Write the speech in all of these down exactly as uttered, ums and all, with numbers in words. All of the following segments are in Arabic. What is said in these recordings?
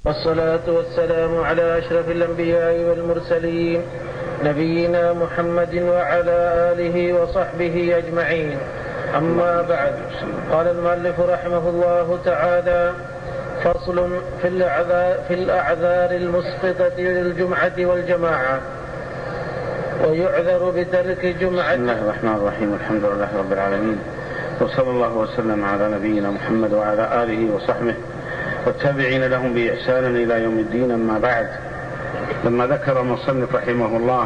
والصلاة والسلام على أشرف الأنبياء والمرسلين نبينا محمد وعلى آله وصحبه أجمعين. أما بعد، قال المؤلف رحمه الله تعالى: فصل في الأعذار, في الأعذار المسقطة للجمعة والجماعة. ويعذر بترك جمعة. بسم الله الرحمن الرحيم. الحمد لله رب العالمين، وصلى الله وسلم على نبينا محمد وعلى آله وصحبه والتابعين لهم بإحسان إلى يوم الدين. أما بعد، لما ذكر المصنف رحمه الله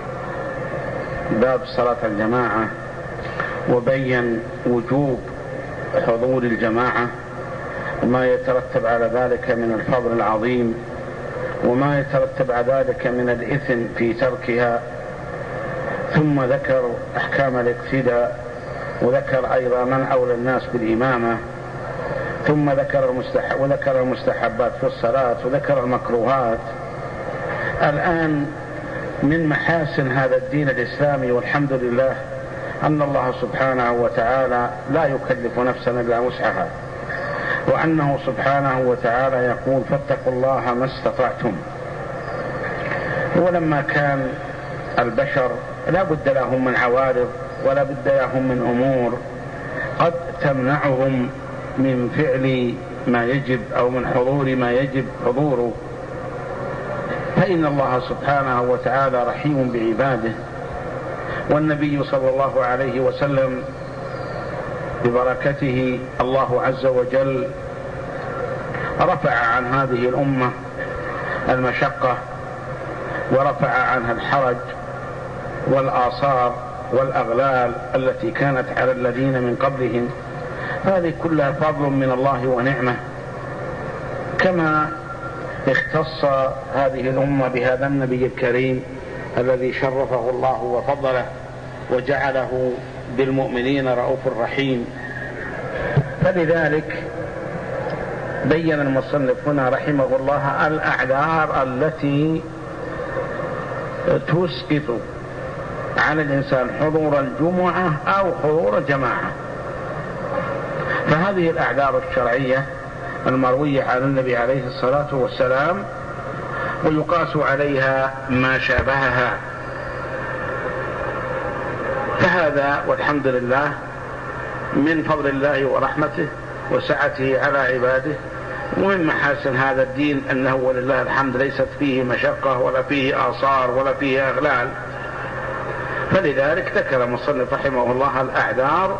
باب صلاة الجماعة وبين وجوب حضور الجماعة وما يترتب على ذلك من الفضل العظيم وما يترتب على ذلك من الإثم في تركها، ثم ذكر أحكام الاقتداء، وذكر أيضا من أولى الناس بالإمامة، ثم ذكر المستحب وذكر المستحبات في الصلاة، وذكر المكروهات. الآن من محاسن هذا الدين الإسلامي والحمد لله أن الله سبحانه وتعالى لا يكلف نفسا إلا وسعها، وأنه سبحانه وتعالى يقول: فاتقوا الله ما استطعتم. ولما كان البشر لا بد لهم من عوارض ولا بد لهم من أمور قد تمنعهم من فعل ما يجب أو من حضور ما يجب حضوره، فإن الله سبحانه وتعالى رحيم بعباده. والنبي صلى الله عليه وسلم ببركته الله عز وجل رفع عن هذه الأمة المشقة ورفع عنها الحرج والآثار والأغلال التي كانت على الذين من قبلهم. هذه كلها فضل من الله ونعمة، كما اختص هذه الأمة بهذا النبي الكريم الذي شرفه الله وفضله وجعله بالمؤمنين رؤوف رحيم. فلذلك بين المصنف هنا رحمه الله الأعذار التي تسقط عن الإنسان حضور الجمعة أو حضور الجماعة. فهذه الأعذار الشرعية المروية عن النبي عليه الصلاة والسلام، ويقاس عليها ما شابهها. فهذا والحمد لله من فضل الله ورحمته وسعته على عباده، ومن محاسن هذا الدين أنه ولله الحمد ليست فيه مشقة ولا فيه آثار ولا فيه أغلال. فلذلك ذكر المصنف رحمه الله الأعذار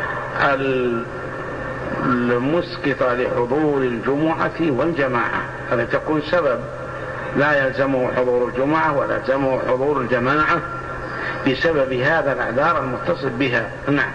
المسقطة لحضور الجمعة والجماعة، التي تكون سبب لا يلزمه حضور الجمعة ولا يلزمه حضور الجماعة بسبب هذا الأعذار المتصل بها. نعم.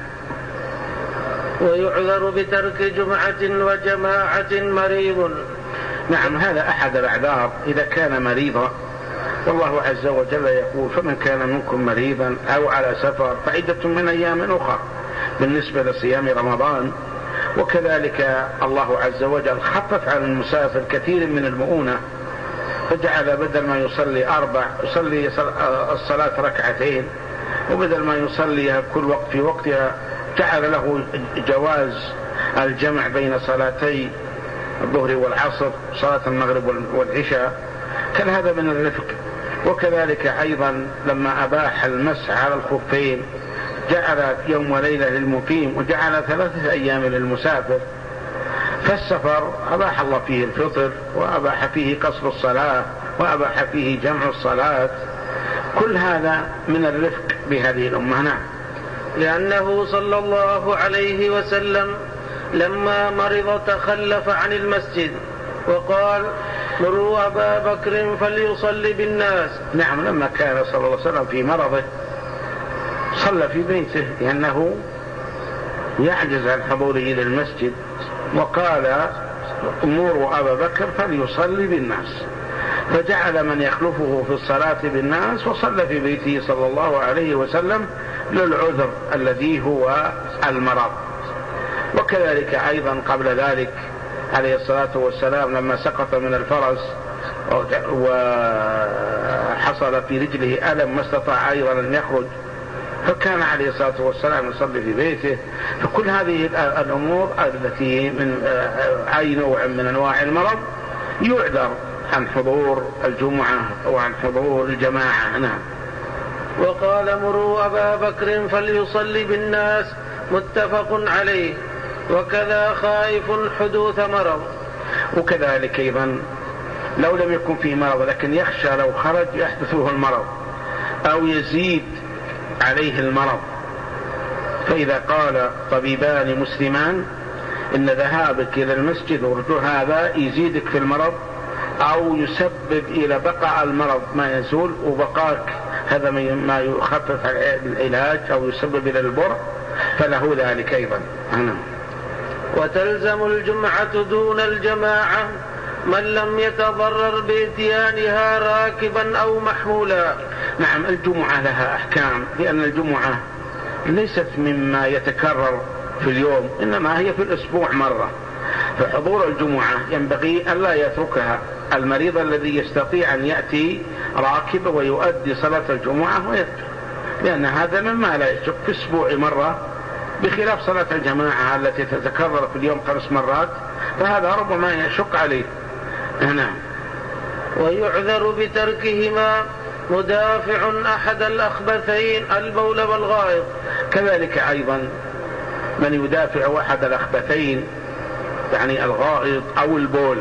ويعذر بترك جمعة وجماعة مريض. نعم، هذا أحد الأعذار إذا كان مريضا، والله عز وجل يقول: فمن كان منكم مريضا أو على سفر فعدة من أيام أخرى، بالنسبة لصيام رمضان. وكذلك الله عز وجل خفف عن المسافر كثير من المؤونة، فجعل بدل ما يصلي أربع يصلي الصلاة ركعتين، وبدل ما يصليها كل وقت في وقتها جعل له جواز الجمع بين صلاتي الظهر والعصر، صلاة المغرب والعشاء. كان هذا من الرفق. وكذلك أيضا لما أباح المسح على الخفين جعل يوم وليلة للمقيم وجعل ثلاثة أيام للمسافر. فالسفر أباح الله فيه الفطر، وأباح فيه قصر الصلاة، وأباح فيه جمع الصلاة. كل هذا من الرفق بهذه الأمة. نعم. لأنه صلى الله عليه وسلم لما مرض تخلف عن المسجد وقال: مروا أبا بكر فليصلي بالناس. نعم، لما كان صلى الله عليه وسلم في مرضه صلى في بيته لأنه يعجز عن حضوره إلى المسجد، وقال: مروا أبا بكر فليصلي بالناس، فجعل من يخلفه في الصلاة بالناس وصلى في بيته صلى الله عليه وسلم للعذر الذي هو المرض. وكذلك أيضا قبل ذلك عليه الصلاة والسلام لما سقط من الفرس وحصل في رجله ألم ما استطاع أيضا أن يخرج، فكان عليه الصلاة والسلام يصلي في بيته. فكل هذه الأمور التي من أي نوع من أنواع المرض يعذر عن حضور الجمعة وعن حضور الجماعة. نعم. وقال مروا أبا بكر فليصلي بالناس، متفق عليه. وكذا خائف حدوث مرض. وكذلك أيضا لو لم يكن فيه مرض لكن يخشى لو خرج يحدث له المرض أو يزيد عليه المرض، فإذا قال طبيبان مسلمان إن ذهابك إلى المسجد ورجوع هذا يزيدك في المرض أو يسبب إلى بقاء المرض ما يزول، وبقاك هذا ما يخفف العلاج أو يسبب إلى البر، فله ذلك أيضا. أنا. وتلزم الجمعة دون الجماعة من لم يتضرر بإتيانها راكبا أو محمولا. نعم، الجمعة لها أحكام، لأن الجمعة ليست مما يتكرر في اليوم، إنما هي في الأسبوع مرة، فحضور الجمعة ينبغي ألا يتركها المريض الذي يستطيع أن يأتي راكب ويؤدي صلاة الجمعة ويرجع، لأن هذا مما لا يشك في أسبوع مرة، بخلاف صلاة الجماعة التي تتكرر في اليوم خمس مرات، فهذا ربما يشق عليه. هنا. ويعذر بتركهما مدافع أحد الأخبثين البول والغائط. كذلك أيضا من يدافع أحد الأخبثين يعني الغائط أو البول،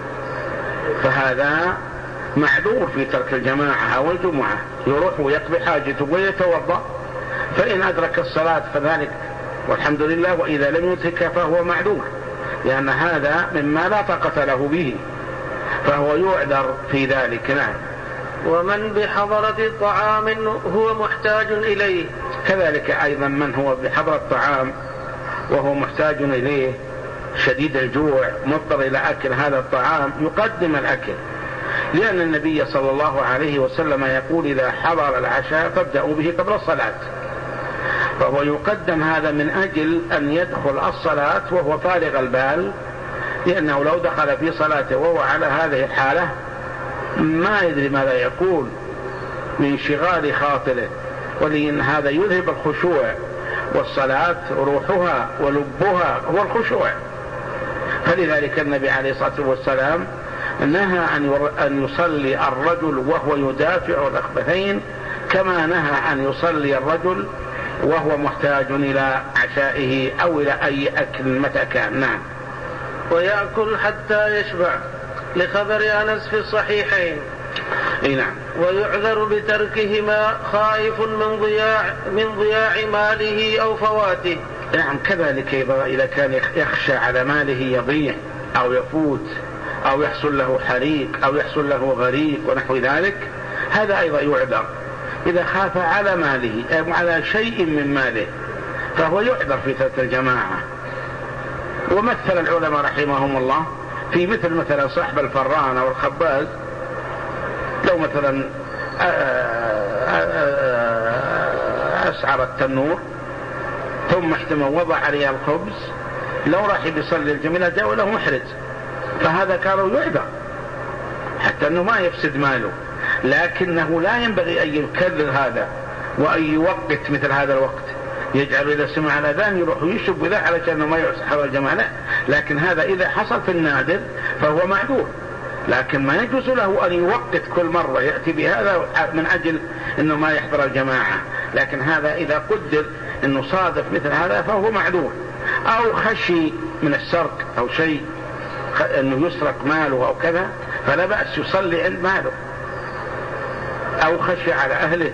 فهذا معذور في ترك الجماعة أو الجمعة، يروح ويقضي حاجته ويتوضأ، فإن أدرك الصلاة فذلك والحمد لله، وإذا لم يدرك فهو معذور، لأن هذا مما لا طاقة له به، فهو يعذر في ذلك. نعم. ومن بحضرة طعام هو محتاج إليه. كذلك أيضا من هو بحضرة طعام وهو محتاج إليه شديد الجوع مضطر إلى أكل هذا الطعام يقدم الأكل، لأن النبي صلى الله عليه وسلم يقول إذا حضر العشاء فابدأوا به قبل الصلاة، فهو يقدم هذا من أجل أن يدخل الصلاة وهو فارغ البال، لأنه لو دخل في صلاته وهو على هذه الحالة ما يدري ماذا يقول من شغال خاطره، ولأن هذا يذهب الخشوع، والصلاة روحها ولبها هو الخشوع. فلذلك النبي عليه الصلاة والسلام نهى أن يصلي الرجل وهو يدافع الأخبثين، كما نهى أن يصلي الرجل وهو محتاج إلى عشائه أو إلى أي أكل متى كان. نعم. ويأكل حتى يشبع لخبر أنس في الصحيحين. نعم. ويعذر بتركهما خائف من ضياع من ضياع ماله أو فواته. نعم. كذلك إذا كان يخشى على ماله يضيع أو يفوت أو يحصل له حريق أو يحصل له غريق ونحو ذلك، هذا أيضا يعذر. إذا خاف على ماله أو على شيء من ماله فهو يعذر في ترك الجماعة. ومثل العلماء رحمهم الله في مثل مثلا صاحب الفران أو الخباز، لو مثلا أسعر التنور ثم احتمى وضع عليها الخبز، لو راح يصلي الجميلة جاء له محرج، فهذا كانوا يعذر حتى أنه ما يفسد ماله، لكنه لا ينبغي أن يكرر هذا وأن يوقت مثل هذا الوقت، يجعل إذا سمع الأذان يروح ويشرب بذا علشان ما يسحر الجماعة، لكن هذا إذا حصل في النادر فهو معذور، لكن ما يجوز له أن يوقت كل مرة يأتي بهذا من أجل أنه ما يحضر الجماعة، لكن هذا إذا قدر أنه صادف مثل هذا فهو معذور. أو خشي من السرق أو شيء أنه يسرق ماله أو كذا فلا بأس يصلي عند ماله، أو خشي على أهله،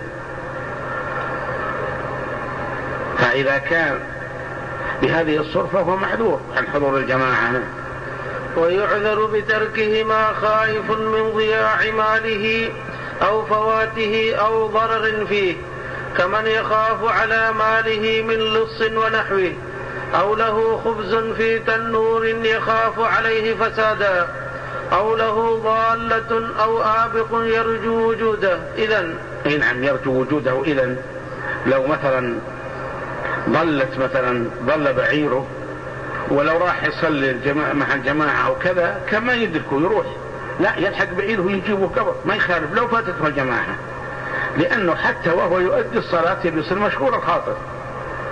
فإذا كان بهذه الصورة فهو معذور عن حضور الجماعة. ويعذر بتركهما خائف من ضياع ماله أو فواته أو ضرر فيه، كمن يخاف على ماله من لص ونحوه، أو له خبز في تنور يخاف عليه فسادا، أو له ضالة أو آبق يرجو وجوده. إذن نعم يرجو وجوده. إذن لو مثلا ضلت مثلا ضل بعيره ولو راح يصلي الجماعة مع الجماعة أو كذا كما يدركه يروح، لا يلحق بعيره ويجيبه قبر ما يخالف لو فاتته الجماعة، لأنه حتى وهو يؤدي الصلاة يصير مشغول الخاطر.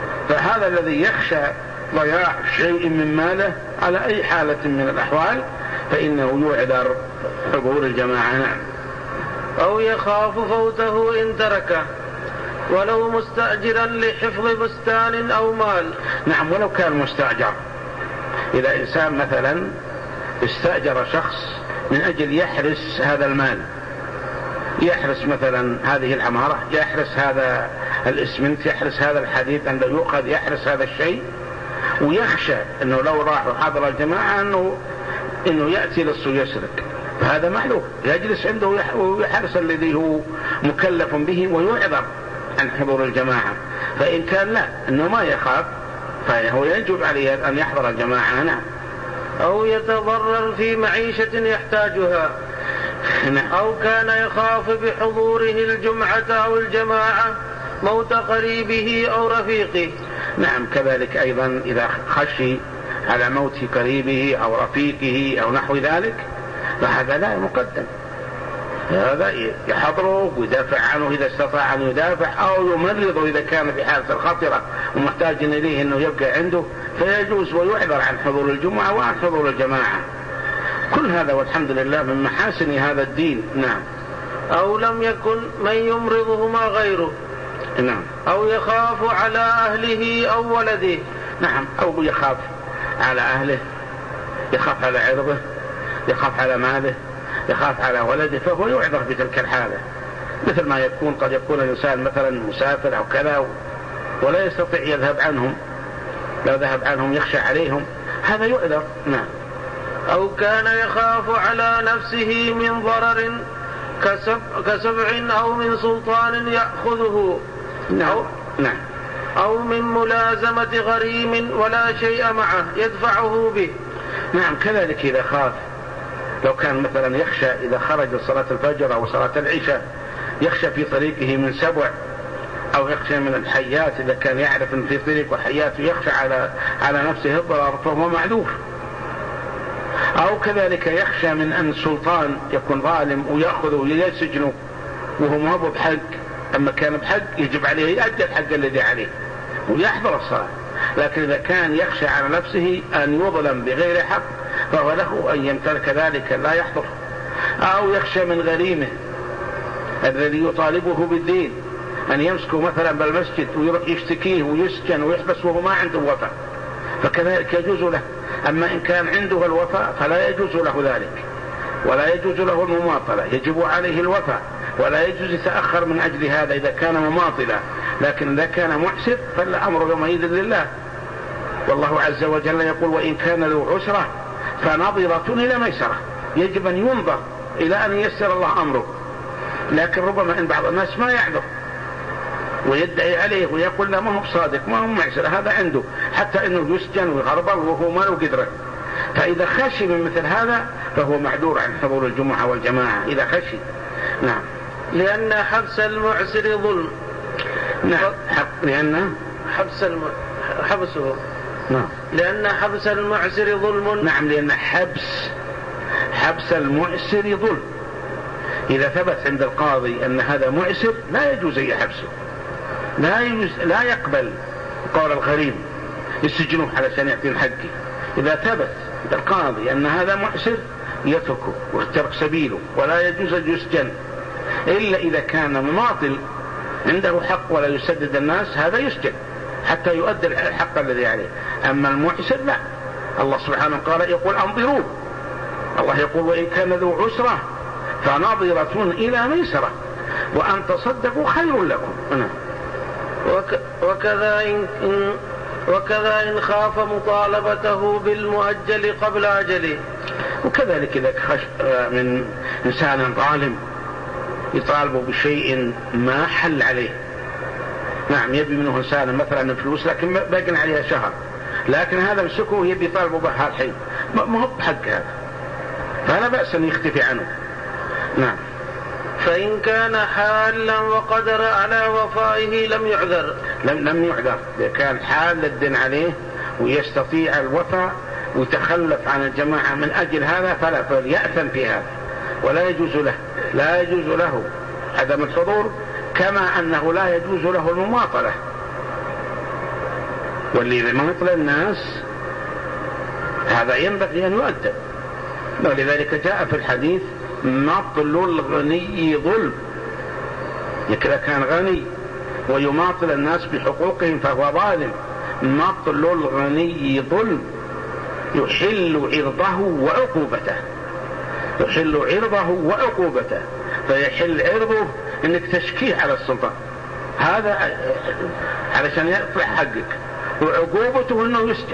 فهذا الذي يخشى ضياع شيء من ماله على أي حالة من الأحوال فإنه يعذر حضور الجماعة. نعم. أو يخاف فوته إن تركه ولو مستأجرا لحفظ بستان أو مال. نعم، ولو كان مستأجر. إذا إنسان مثلا استأجر شخص من أجل يحرس هذا المال، يحرس مثلا هذه العمارة، يحرس هذا الإسمنت، يحرس هذا الحديد أنه يؤخذ، يحرس هذا الشيء، ويخشى أنه لو راح وحضر الجماعة أنه, إنه يأتي للص يسرق، فهذا معلوم، يجلس عنده ويحرس الذي هو مكلف به ويعذر عن حضور الجماعة. فإن كان لا أنه ما يخاف فهو يجب عليه أن يحضر الجماعة. نعم. أو يتضرر في معيشة يحتاجها. نعم. أو كان يخاف بحضوره الجمعة أو الجماعة موت قريبه أو رفيقه. نعم، كذلك أيضا إذا خشي على موت قريبه أو رفيقه أو نحو ذلك فهذا لا مقدم، هذا يحضره ويدافع عنه إذا استطاع أن يدافع، أو يمرضه إذا كان في حالة الخطرة ومحتاج إليه أنه يبقى عنده، فيجوز ويعذر عن حضور الجمعة وعن حضور الجماعة. كل هذا والحمد لله من محاسن هذا الدين. نعم. أو لم يكن من يمرضهما غيره. نعم. أو يخاف على أهله أو ولده. نعم، أو يخاف على أهله، يخاف على عرضه، يخاف على ماله، يخاف على ولده، فهو يعذر في تلك الحالة. مثل ما يكون قد يكون الإنسان مثلا مسافر أو كذا ولا يستطيع يذهب عنهم، لو ذهب عنهم يخشى عليهم، هذا يعذر. نعم. أو كان يخاف على نفسه من ضرر كسبع أو من سلطان يأخذه. نعم. نعم. أو من ملازمة غريم ولا شيء معه يدفعه به. نعم، كذلك إذا خاف، لو كان مثلا يخشى إذا خرج صلاة الفجر أو صلاة العشاء يخشى في طريقه من سبع، أو يخشى من الحيات، إذا كان يعرف أن في طريق حيات يخشى على على نفسه الضرر فهو معذور. أو كذلك يخشى من أن السلطان يكون ظالم ويأخذه ويسجنه وهو ما هو بحق، أما كان بحق يجب عليه يؤدي الحق الذي عليه ويحضر الصلاة. لكن إذا كان يخشى على نفسه أن يظلم بغير حق فهو له أن يمتلك ذلك لا يحضر. أو يخشى من غريمه الذي يطالبه بالدين أن يمسكه مثلا بالمسجد ويروح يشتكيه ويسجن ويحبس وهو ما عنده وفاء، فكذلك يجوز له. أما إن كان عنده الوفاء فلا يجوز له ذلك، ولا يجوز له المماطلة، يجب عليه الوفاء، ولا يجوز يتأخر من أجل هذا إذا كان مماطلا. لكن إذا كان محسر فالأمر يومئذ لله، والله عز وجل يقول: وإن كان ذو عسرة فنظرة إلى ميسرة. يجب أن ينظر إلى أن ييسر الله أمره. لكن ربما إن بعض الناس ما يعذر ويدعي عليه ويقول لا ما هو صادق ما هو معسر، هذا عنده، حتى إنه يسجن ويغربل وهو ما له قدرة. فإذا خشي من مثل هذا فهو معذور عن حضور الجمعة والجماعة إذا خشي. نعم. لأن حبس المعسر ظلم. نعم. لأن حبس الم... حبسه. نعم. لأن حبس المعسر ظلم. نعم، لأن حبس حبس المعسر ظلم. إذا ثبت عند القاضي أن هذا معسر لا يجوز أن يحبسه، لا يجوز، لا يقبل قول الغريم يسجنوه علشان يعطيه حقه. إذا ثبت عند القاضي أن هذا معسر يتركه ويترك سبيله، ولا يجوز أن يسجن إلا إذا كان مماطل عنده حق ولا يسدد الناس، هذا يسجن حتى يؤدي الحق الذي عليه. أما المعسر لا. الله سبحانه قال يقول: أنظروه. الله يقول: وإن كان ذو عسرة فنظرة إلى ميسرة وأن تصدقوا خير لكم. وك وكذا إن, إن وكذا إن خاف مطالبته بالمؤجل قبل أجله. وكذلك إذا خش من إنسان ظالم يطالبه بشيء ما حل عليه. نعم، يبي منه إنسان مثلا فلوس لكن باقي عليها شهر، لكن هذا مسكه يبي يطالبه بها الحين، ما هو بحق هذا، فلا بأس أن يختفي عنه. نعم. فإن كان حالا وقدر على وفائه لم يعذر. لم, لم يعذر. إذا كان حال الدين عليه ويستطيع الوفاء ويتخلف عن الجماعة من أجل هذا فلا، فليأثم في هذا ولا يجوز له لا يجوز له عدم الحضور، كما أنه لا يجوز له المماطلة. واللي يماطل الناس هذا ينبغي أن يؤدب، ولذلك جاء في الحديث مطل الغني ظلم، إذا كان غني ويماطل الناس بحقوقهم فهو ظالم. مطل الغني ظلم يحل عرضه وعقوبته، يحل عرضه وعقوبته، فيحل عرضه انك تشكيه على السلطان هذا علشان يطلع حقك، وعقوبته انه يسجن.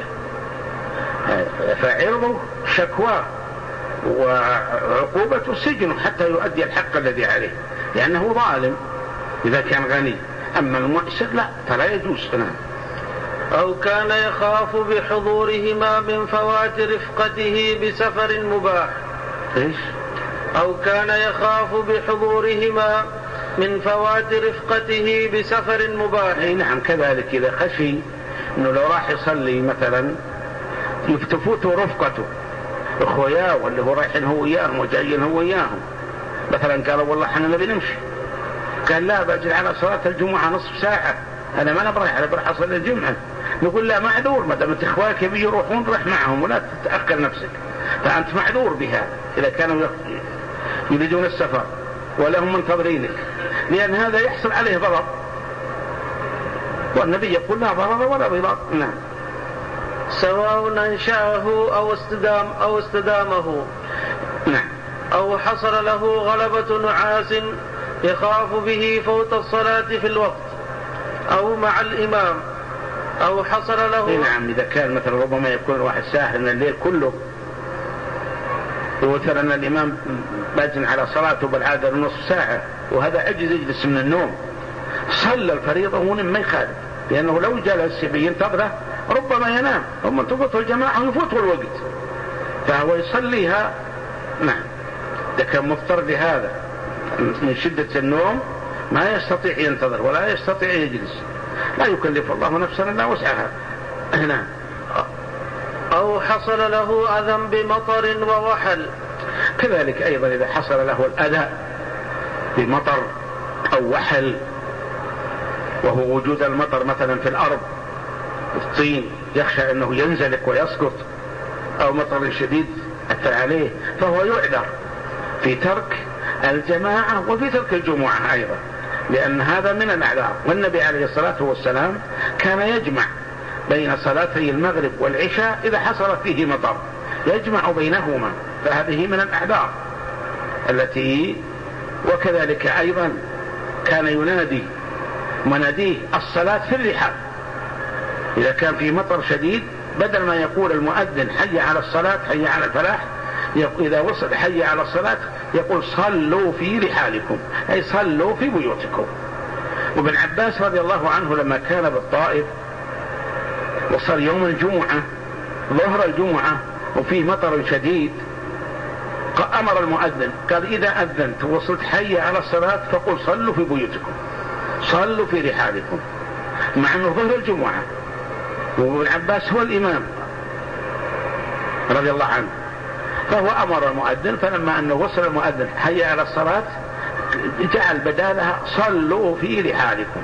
فعرضه شكواه وعقوبته سجنه حتى يؤدي الحق الذي عليه، لأنه ظالم إذا كان غني. أما المعسر لا، فلا يجوز. أو كان يخاف بحضورهما من فوات رفقته بسفر مباح. إيش؟ أو كان يخاف بحضورهما من فوات رفقته بسفر مباح. أي نعم، كذلك إذا خشي أنه لو راح يصلي مثلا يفتفوته رفقته اخوياه واللي هو رايحين هو وياهم وجايين هو وياهم، مثلا قالوا والله احنا نبي نمشي، قال لا بجي على صلاة الجمعة نصف ساعة، انا ما نبرح انا بروح اصلي الجمعة. نقول لا معذور، ما دام اخوانك يبي يروحون روح معهم ولا تتأخر نفسك، فانت معذور بهذا اذا كانوا يريدون السفر ولا هم منتظرينك، لان هذا يحصل عليه ضرر، والنبي يقول لا ضرر ولا ضرار. نعم. سواء أنشأه أو استدام أو استدامه. نعم. أو حصل له غلبة نعاس يخاف به فوت الصلاة في الوقت أو مع الإمام، أو حصل له. نعم، إذا كان مثلا ربما يكون واحد ساهر من الليل كله، وترى أن الإمام باجن على صلاته بالعادة نصف ساعة، وهذا عجز يجلس من النوم، صلى الفريضة ونم ما يخالف، لأنه لو جلس ينتظره ربما ينام، هم تفوتوا الجماعة ويفوتوا الوقت، فهو يصليها. نعم. إذا كان مضطر لهذا من شدة النوم ما يستطيع ينتظر ولا يستطيع يجلس، لا يكلف الله نفسا إلا وسعها. نعم. أو حصل له أذى بمطر ووحل. كذلك أيضا إذا حصل له الأذى بمطر أو وحل، وهو وجود المطر مثلا في الأرض الطين يخشى أنه ينزلق ويسقط، أو مطر شديد أثر عليه، فهو يعذر في ترك الجماعة وفي ترك الجمعة أيضا، لأن هذا من الأعذار. والنبي عليه الصلاة والسلام كان يجمع بين صلاتي المغرب والعشاء إذا حصل فيه مطر، يجمع بينهما، فهذه من الأعذار التي. وكذلك أيضا كان ينادي مناديه الصلاة في الرحال، إذا كان في مطر شديد بدل ما يقول المؤذن حي على الصلاة حي على الفلاح، إذا وصل حي على الصلاة يقول صلوا في رحالكم، أي صلوا في بيوتكم. وابن عباس رضي الله عنه لما كان بالطائف وصل يوم الجمعة ظهر الجمعة وفيه مطر شديد، أمر المؤذن قال إذا أذنت وصلت حي على الصلاة فقل صلوا في بيوتكم، صلوا في رحالكم، مع أنه ظهر الجمعة وابن عباس هو الإمام رضي الله عنه، فهو أمر المؤذن، فلما أنه وصل المؤذن حي على الصلاة جعل بدالها صلوا في رحالكم،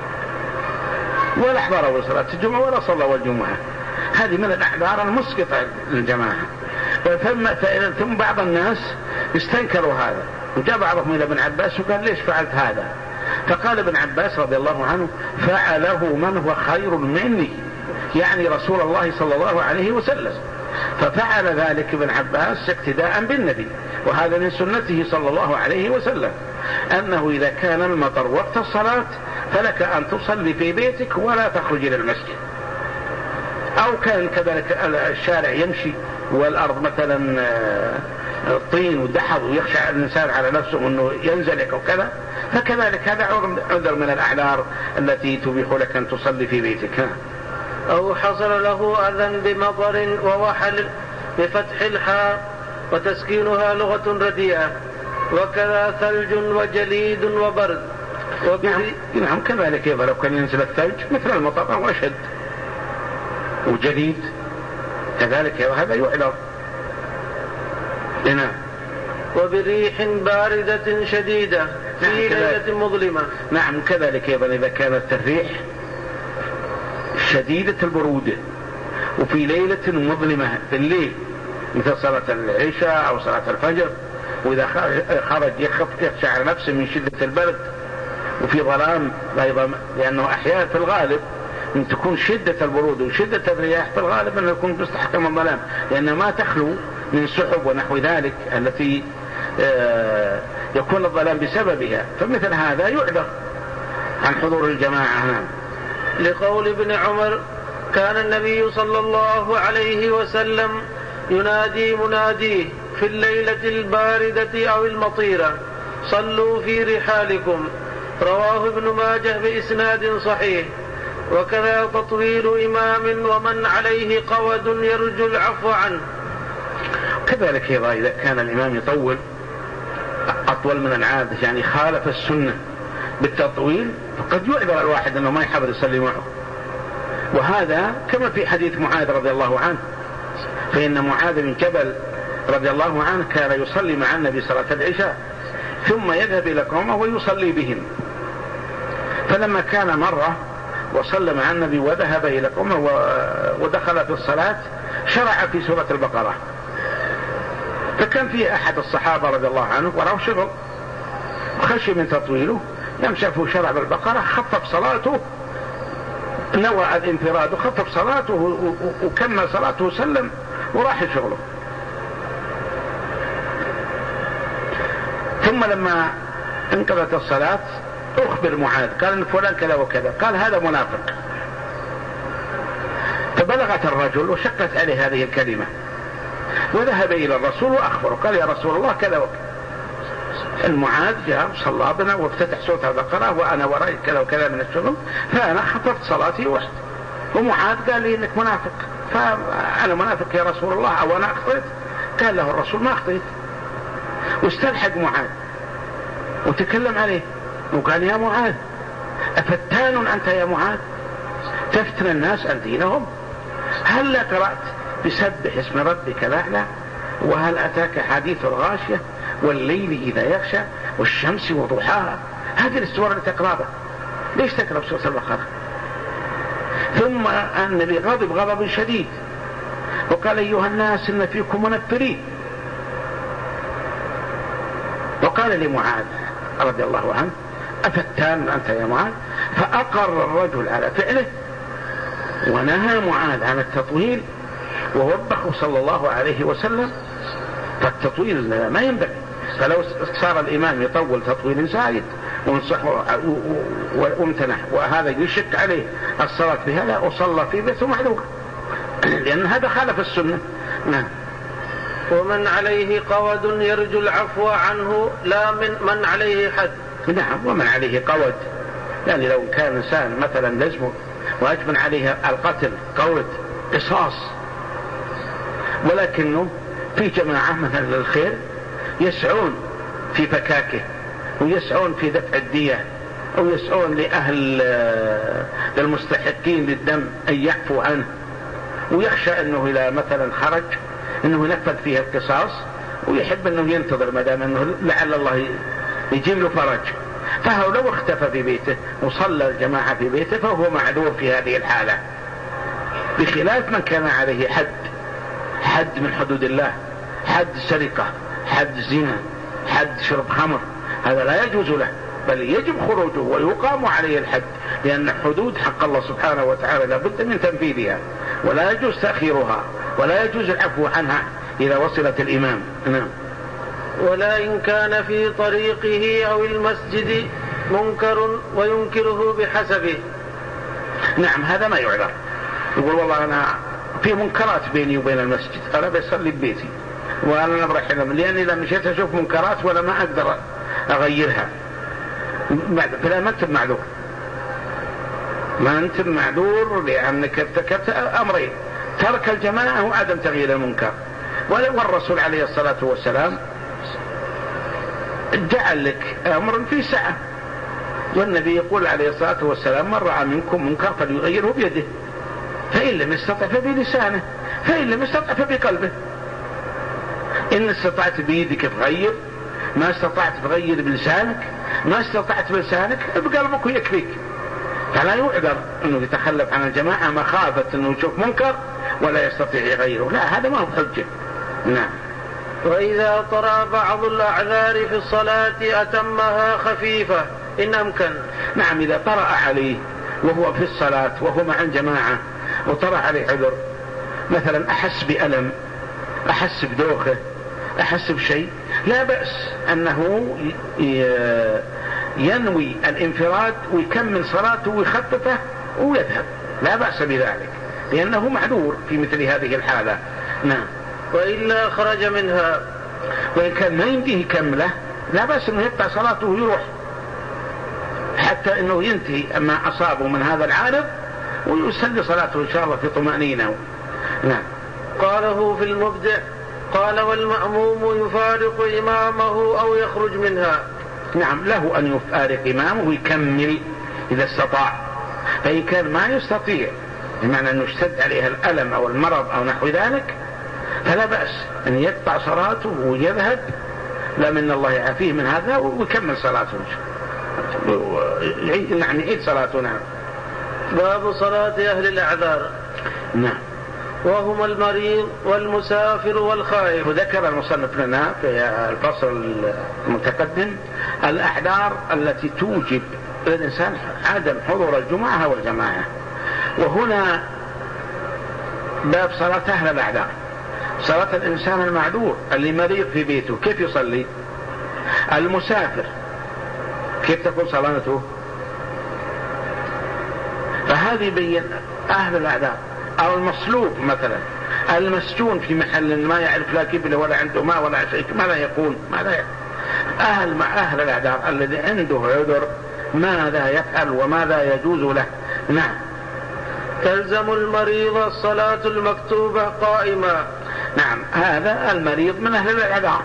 ولا حضروا صلاة الجمعة ولا صلوا الجمعة. هذه من الأحذار المسقطة للجماعة. ثم ثم بعض الناس استنكروا هذا، وجاء بعضهم إلى ابن عباس وقال ليش فعلت هذا؟ فقال ابن عباس رضي الله عنه فعله من هو خير مني، يعني رسول الله صلى الله عليه وسلم، ففعل ذلك ابن عباس اقتداء بالنبي، وهذا من سنته صلى الله عليه وسلم، أنه إذا كان المطر وقت الصلاة فلك أن تصلي في بيتك ولا تخرج إلى المسجد. أو كان كذلك الشارع يمشي والأرض مثلا طين ودحض ويخشى الإنسان على نفسه أنه ينزلك وكذا، فكذلك هذا عذر من الأعذار التي تبيح لك أن تصلي في بيتك. أو حصل له أذى بمطر ووحل بفتح الحاء وتسكينها لغة رديئة، وكذا ثلج وجليد وبرد. نعم. نعم كذلك إذا لو كان ينزل الثلج مثل المطر أو أشد، وجليد كذلك وهذا يعلر. نعم. وبريح باردة شديدة في نعم ليلة مظلمة. نعم كذلك أيضا إذا كانت الريح شديدة البرودة وفي ليلة مظلمة في الليل، مثل صلاة العشاء أو صلاة الفجر، وإذا خرج يخشى على نفسه من شدة البرد وفي ظلام أيضا، لأنه أحيانا في الغالب من تكون شدة البرود وشدة الرياح في الغالب أنه يكون مستحكم الظلام، لأنه ما تخلو من سحب ونحو ذلك التي يكون الظلام بسببها، فمثل هذا يعذر عن حضور الجماعة. لقول ابن عمر: كان النبي صلى الله عليه وسلم ينادي مناديه في الليلة الباردة أو المطيرة: صلوا في رحالكم. رواه ابن ماجه بإسناد صحيح. وكذا تطويل إمام ومن عليه قود يرجو العفو عنه. كذلك أيضا إذا كان الإمام يطول أطول من العادة، يعني خالف السنة بالتطويل، فقد يعذر الواحد أنه ما يحب يصلي معه. وهذا كما في حديث معاذ رضي الله عنه، فإن معاذ بن جبل رضي الله عنه كان يصلي مع النبي صلاة العشاء ثم يذهب إلى قومه ويصلي بهم، فلما كان مرة وصلى مع النبي وذهب إلى قومه ودخل في الصلاة شرع في سورة البقرة، فكان فيه أحد الصحابة رضي الله عنه وراه شغل وخشي من تطويله، لم شافه شرع بالبقرة، خفف صلاته، نوى الانفراد وخفف صلاته وكمل صلاته وسلم وراح شغله. ثم لما انقضت الصلاة أخبر معاذ قال إن فلان كذا وكذا، قال هذا منافق. فبلغت الرجل وشقت عليه هذه الكلمة وذهب إلى الرسول وأخبره، قال يا رسول الله كذا وكذا. المعاذ جاء صلى بنا وافتتح سورة البقرة وأنا وراي كذا وكذا من الشغل، فأنا خفضت صلاتي وحد. ومعاذ قال لي إنك منافق، فأنا منافق يا رسول الله أو أنا أخطيت؟ قال له الرسول ما أخطيت. واستلحق معاذ وتكلم عليه وقال يا معاذ أفتان أنت يا معاذ تفتن الناس عن دينهم؟ هل لا قرأت بسبح اسم ربك الأعلى؟ وهل أتاك حديث الغاشية والليل إذا يغشى والشمس وضحاها؟ هذه السورة اللي تقرأها، ليش تقرأ بسورة البقرة؟ ثم النبي غضب غضب شديد وقال أيها الناس إن فيكم منفرين. وقال لمعاذ رضي الله عنه أفتان أنت يا معاذ؟ فأقر الرجل على فعله ونهى معاذ عن التطويل ووبخه صلى الله عليه وسلم، فالتطويل ما ينبغي. فلو صار الإمام يطول تطويل زايد وامتنع وهذا يشك عليه الصلاة بهذا وصلى في بيته معذور، لأن هذا خالف السنة. نعم. ومن عليه قود يرجو العفو عنه لا من من عليه حد. نعم، ومن عليه قود، يعني لو كان إنسان مثلا لزمه وأجبن عليه القتل قود قصاص، ولكنه في جماعة مثلا للخير يسعون في فكاكه ويسعون في دفع الدية أو يسعون لأهل للمستحقين للدم أن يعفو عنه، ويخشى أنه إذا مثلا خرج أنه ينفذ فيها القصاص ويحب أنه ينتظر مدام أنه لعل الله يجيب له فرج، فهو لو اختفى في بيته وصلى الجماعة في بيته فهو معذور في هذه الحالة، بخلاف من كان عليه حد حد من حدود الله، حد سرقة، حد زنا، حد شرب خمر، هذا لا يجوز له، بل يجب خروجه ويقام عليه الحد، لأن حدود حق الله سبحانه وتعالى لابد من تنفيذها، ولا يجوز تأخيرها ولا يجوز العفو عنها إذا وصلت الإمام. نعم. ولا إن كان في طريقه أو المسجد منكر وينكره بحسبه. نعم، هذا ما يعذر، يقول والله أنا في منكرات بيني وبين المسجد، أنا بصلي ببيتي وأنا نبرح لهم، لأني لما مشيت أشوف منكرات ولا ما أقدر أغيرها، فلا ما أنت معذور، ما أنت معذور لأنك ارتكبت أمرين: ترك الجماعة وعدم تغيير المنكر. والرسول عليه الصلاة والسلام جعل لك أمر في سعة، والنبي يقول عليه الصلاة والسلام: من رأى منكم منكر فليغيره بيده، فإن لم يستطع فبلسانه، فإن لم يستطع فبقلبه. إن استطعت بيدك تغير، ما استطعت تغير بلسانك، ما استطعت بلسانك بقلبك ويكفيك. فلا يعذر أنه يتخلف عن الجماعة مخافة أنه يشوف منكر ولا يستطيع يغيره، لا، هذا ما هو حجة، نعم. وإذا طرأ بعض الأعذار في الصلاة أتمها خفيفة إن أمكن. نعم، إذا طرأ عليه وهو في الصلاة وهو مع الجماعة وطرأ عليه عذر، مثلا أحس بألم، أحس بدوخة، أحس بشيء، لا بأس أنه ينوي الانفراد ويكمل صلاته ويخففه ويذهب، لا بأس بذلك، لأنه معذور في مثل هذه الحالة. نعم. وإلا خرج منها، وإن كان ما يمديه يكمله لا بأس أنه يقطع صلاته ويروح حتى أنه ينتهي أما أصابه من هذا العارض ويسلي صلاته إن شاء الله في طمأنينة. نعم. قاله في المبدع. قال والمأموم يفارق إمامه أو يخرج منها. نعم، له أن يفارق إمامه ويكمل إذا استطاع، فإن كان ما يستطيع بمعنى أنه اشتد عليها الألم أو المرض أو نحو ذلك فلا بأس أن يقطع صلاته ويذهب، لا من الله يعافيه من هذا، ويكمل صلاته. نعم، يعيد صلاته. نعم. باب صلاة أهل الأعذار. نعم. وهم المريض والمسافر والخائف. وذكر المصنف لنا في الفصل المتقدم الأعذار التي توجب للإنسان عدم حضور الجمعة والجماعة. وهنا باب صلاة أهل الأعذار، صلاة الإنسان المعذور اللي مريض في بيته كيف يصلي؟ المسافر كيف تكون صلاته؟ فهذه بين أهل الأعذار. أو المصلوب مثلا، المسجون في محل ما يعرف لا قبله ولا عنده ماء ولا شيء، ماذا يقول؟ ماذا يقول؟ أهل مع أهل الأعذار الذي عنده عذر ماذا يفعل وماذا يجوز له؟ نعم. تلزم المريض الصلاة المكتوبة قائما. نعم، هذا المريض من أهل الأعذار،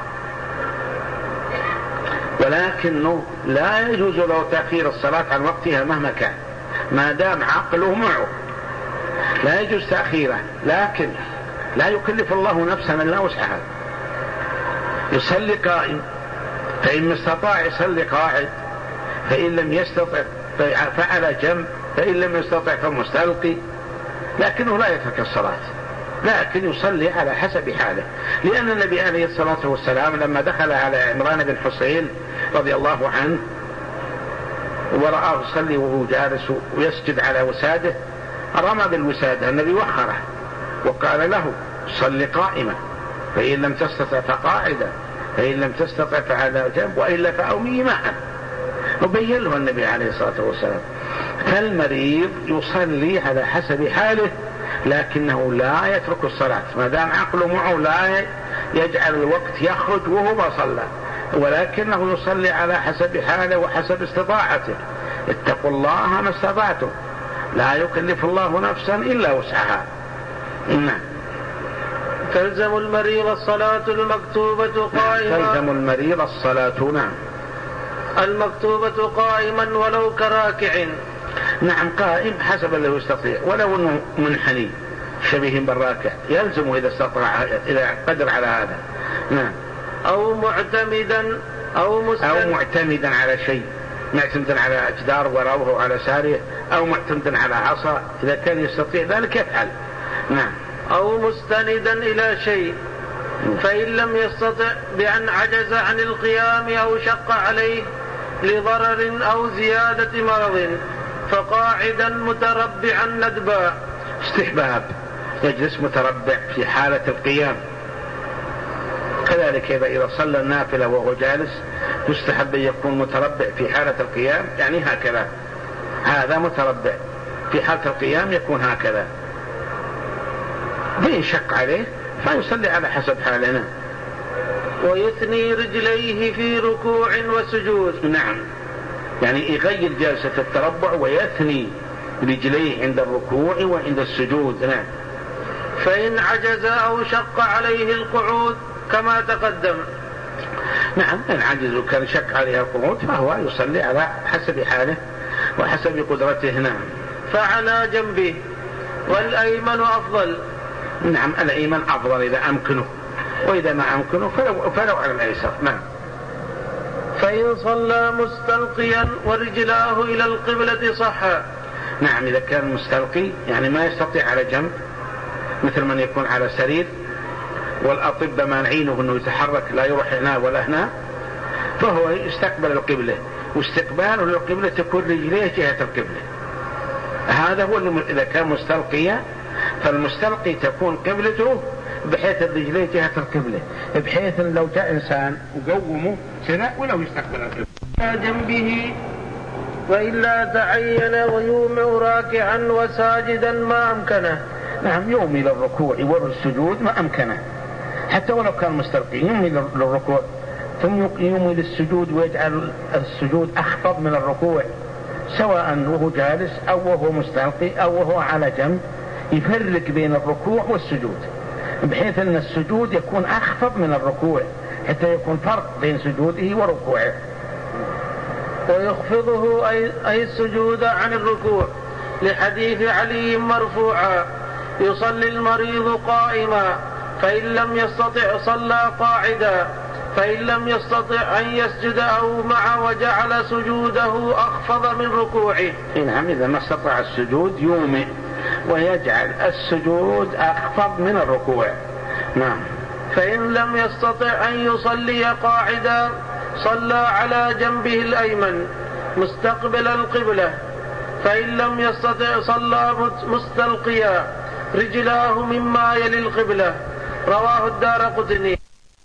ولكنه لا يجوز له تأخير الصلاة عن وقتها مهما كان، ما دام عقله معه لا يجوز تأخيره، لكن لا يكلف الله نفسا إلا وسعها. يصلي قائم، فإن استطاع يصلي قاعد، فإن لم يستطع فعلى جنب، فإن لم يستطع فمستلقي، لكنه لا يترك الصلاة، لكن يصلي على حسب حاله. لأن النبي عليه الصلاة والسلام لما دخل على عمران بن حسين رضي الله عنه ورآه يصلي وهو جالس ويسجد على وساده رمى بالوسادة، النبي وخره وقال له صل قائما، فإن لم تستطع فقاعدا، فإن لم تستطع فعلى جنب، وإلا فأومي معا، وبين له النبي عليه الصلاة والسلام. فالمريض يصلي على حسب حاله، لكنه لا يترك الصلاة ما دام عقله معه، لا يجعل الوقت يخرج وهو ما صلى، ولكنه يصلي على حسب حاله وحسب استطاعته. اتقوا الله ما استطعتم، لا يكلف الله نفسا إلا وسعها. نعم. تلزم المريض الصلاة المكتوبة قائما. تلزم المريض الصلاة. نعم. المكتوبة قائما ولو كراكع. نعم، قائم حسب اللي يستطيع، ولو انه منحني شبيه بالراكع يلزمه اذا استطاع، اذا قدر على هذا. نعم. او معتمدا او مستند. او معتمدا على شيء، معتمدا على جدار وراءه وعلى ساريه، او معتمدا على عصا، اذا كان يستطيع ذلك يفعل. نعم. او مستندا الى شيء، فإن لم يستطع بأن عجز عن القيام أو شق عليه لضرر أو زيادة مرض فقاعدا متربعا ندبا. استحباب يجلس متربع في حالة القيام. كذلك إذا صلى النافلة وهو جالس يستحب أن يكون متربع في حالة القيام، يعني هكذا، هذا متربع في حالة القيام يكون هكذا. فإن شق عليه فيصلي على حسب حالنا. ويثني رجليه في ركوع وسجود. نعم، يعني يغير جلسة التربع ويثني رجليه عند الركوع وعند السجود. نعم. فإن عجز أو شق عليه القعود كما تقدم. نعم، إن عجز وكان شق عليه القعود فهو يصلي على حسب حاله وحسب قدرته. نعم. فعلى جنبه، والأيمن أفضل. نعم، الأيمن أفضل إذا أمكنه، وإذا ما أمكنه فلو, فلو على الأيسر. نعم. فإن صلى مستلقيا ورجلاه إلى القبلة صحا. نعم، إذا كان مستلقي يعني ما يستطيع على جنب، مثل من يكون على سرير والأطباء مانعينه أنه يتحرك، لا يروح هنا ولا هنا، فهو يستقبل القبلة، واستقباله للقبلة تكون رجليه جهة القبلة. هذا هو اللي إذا كان مستلقيا، فالمستلقي تكون قبلته بحيث الرجلين جهة القبلة، بحيث لو جاء إنسان وقومه كذا ولو يستقبل القبلة على جنبه، وإلا تعين ويومع راكعا وساجدا ما أمكنه. نعم، يومي للركوع والسجود ما أمكنه، حتى ولو كان مستلقي يومي للركوع ثم يومي للسجود، ويجعل السجود أخفض من الركوع، سواء وهو جالس أو وهو مستلقي أو وهو على جنب، يفرق بين الركوع والسجود بحيث أن السجود يكون أخفض من الركوع حتى يكون فرق بين سجوده وركوعه. ويخفضه أي السجود عن الركوع، لحديث علي مرفوعا: يصلي المريض قائما، فإن لم يستطع صلى قاعدا، فإن لم يستطع أن يسجد أو مع وجعل سجوده أخفض من ركوعه. نعم، إذا ما استطاع السجود يومئ ويجعل السجود أخفض من الركوع. نعم. فإن لم يستطع أن يصلي قاعدا صلى على جنبه الأيمن مستقبل القبلة، فإن لم يستطع صلى مستلقيا رجلاه مما يلي القبلة. رواه الدارقطني.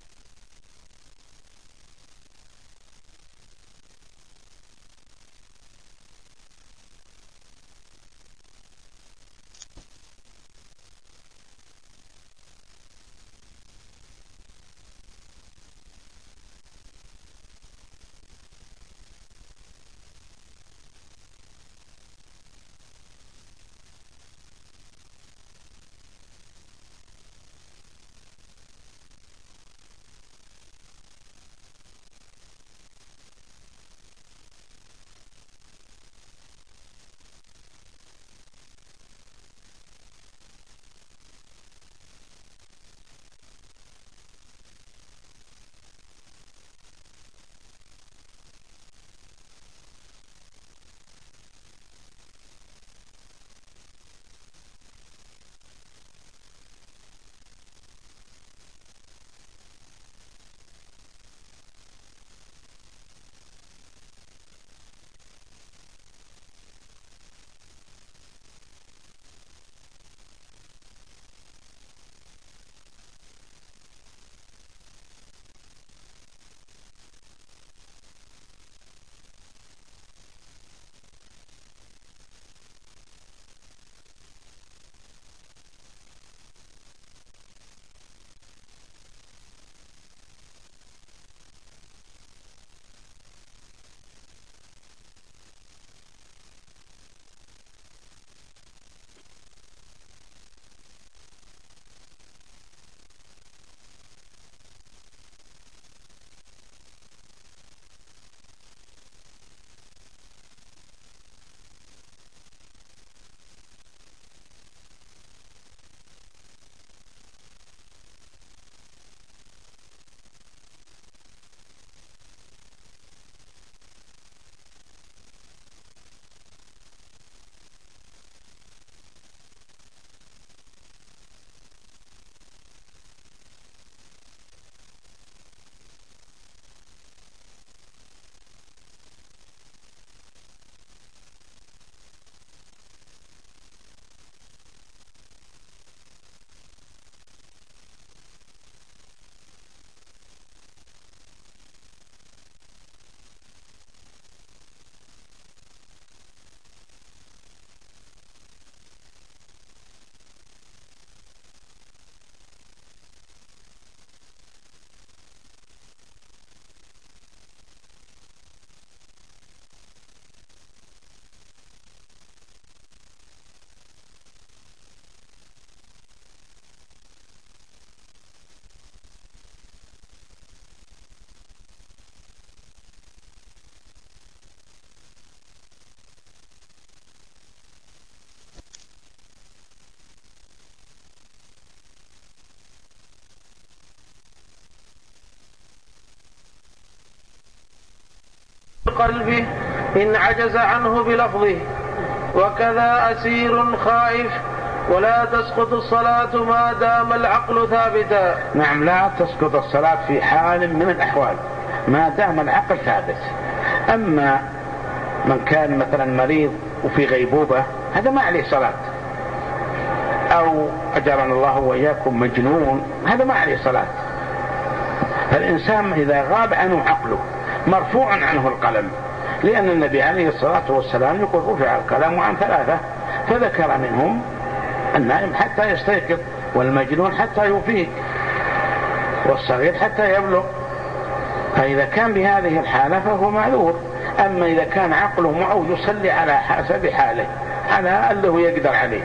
قلبه إن عجز عنه بلفظه، وكذا أسير خائف ولا تسقط الصلاة ما دام العقل ثابتا. نعم، لا تسقط الصلاة في حال من الأحوال ما دام العقل ثابت. أما من كان مثلا مريض وفي غيبوبة هذا ما عليه صلاة، أو أجرنا الله وإياكم مجنون هذا ما عليه صلاة. فالإنسان إذا غاب عنه عقله مرفوع عنه القلم، لأن النبي عليه الصلاة والسلام يقول رفع القلم عن ثلاثة، فذكر منهم النائم حتى يستيقظ، والمجنون حتى يفيق، والصغير حتى يبلغ. فإذا كان بهذه الحالة فهو معذور. أما إذا كان عقله معه يصلي على حسب حاله، على اللي يقدر عليه.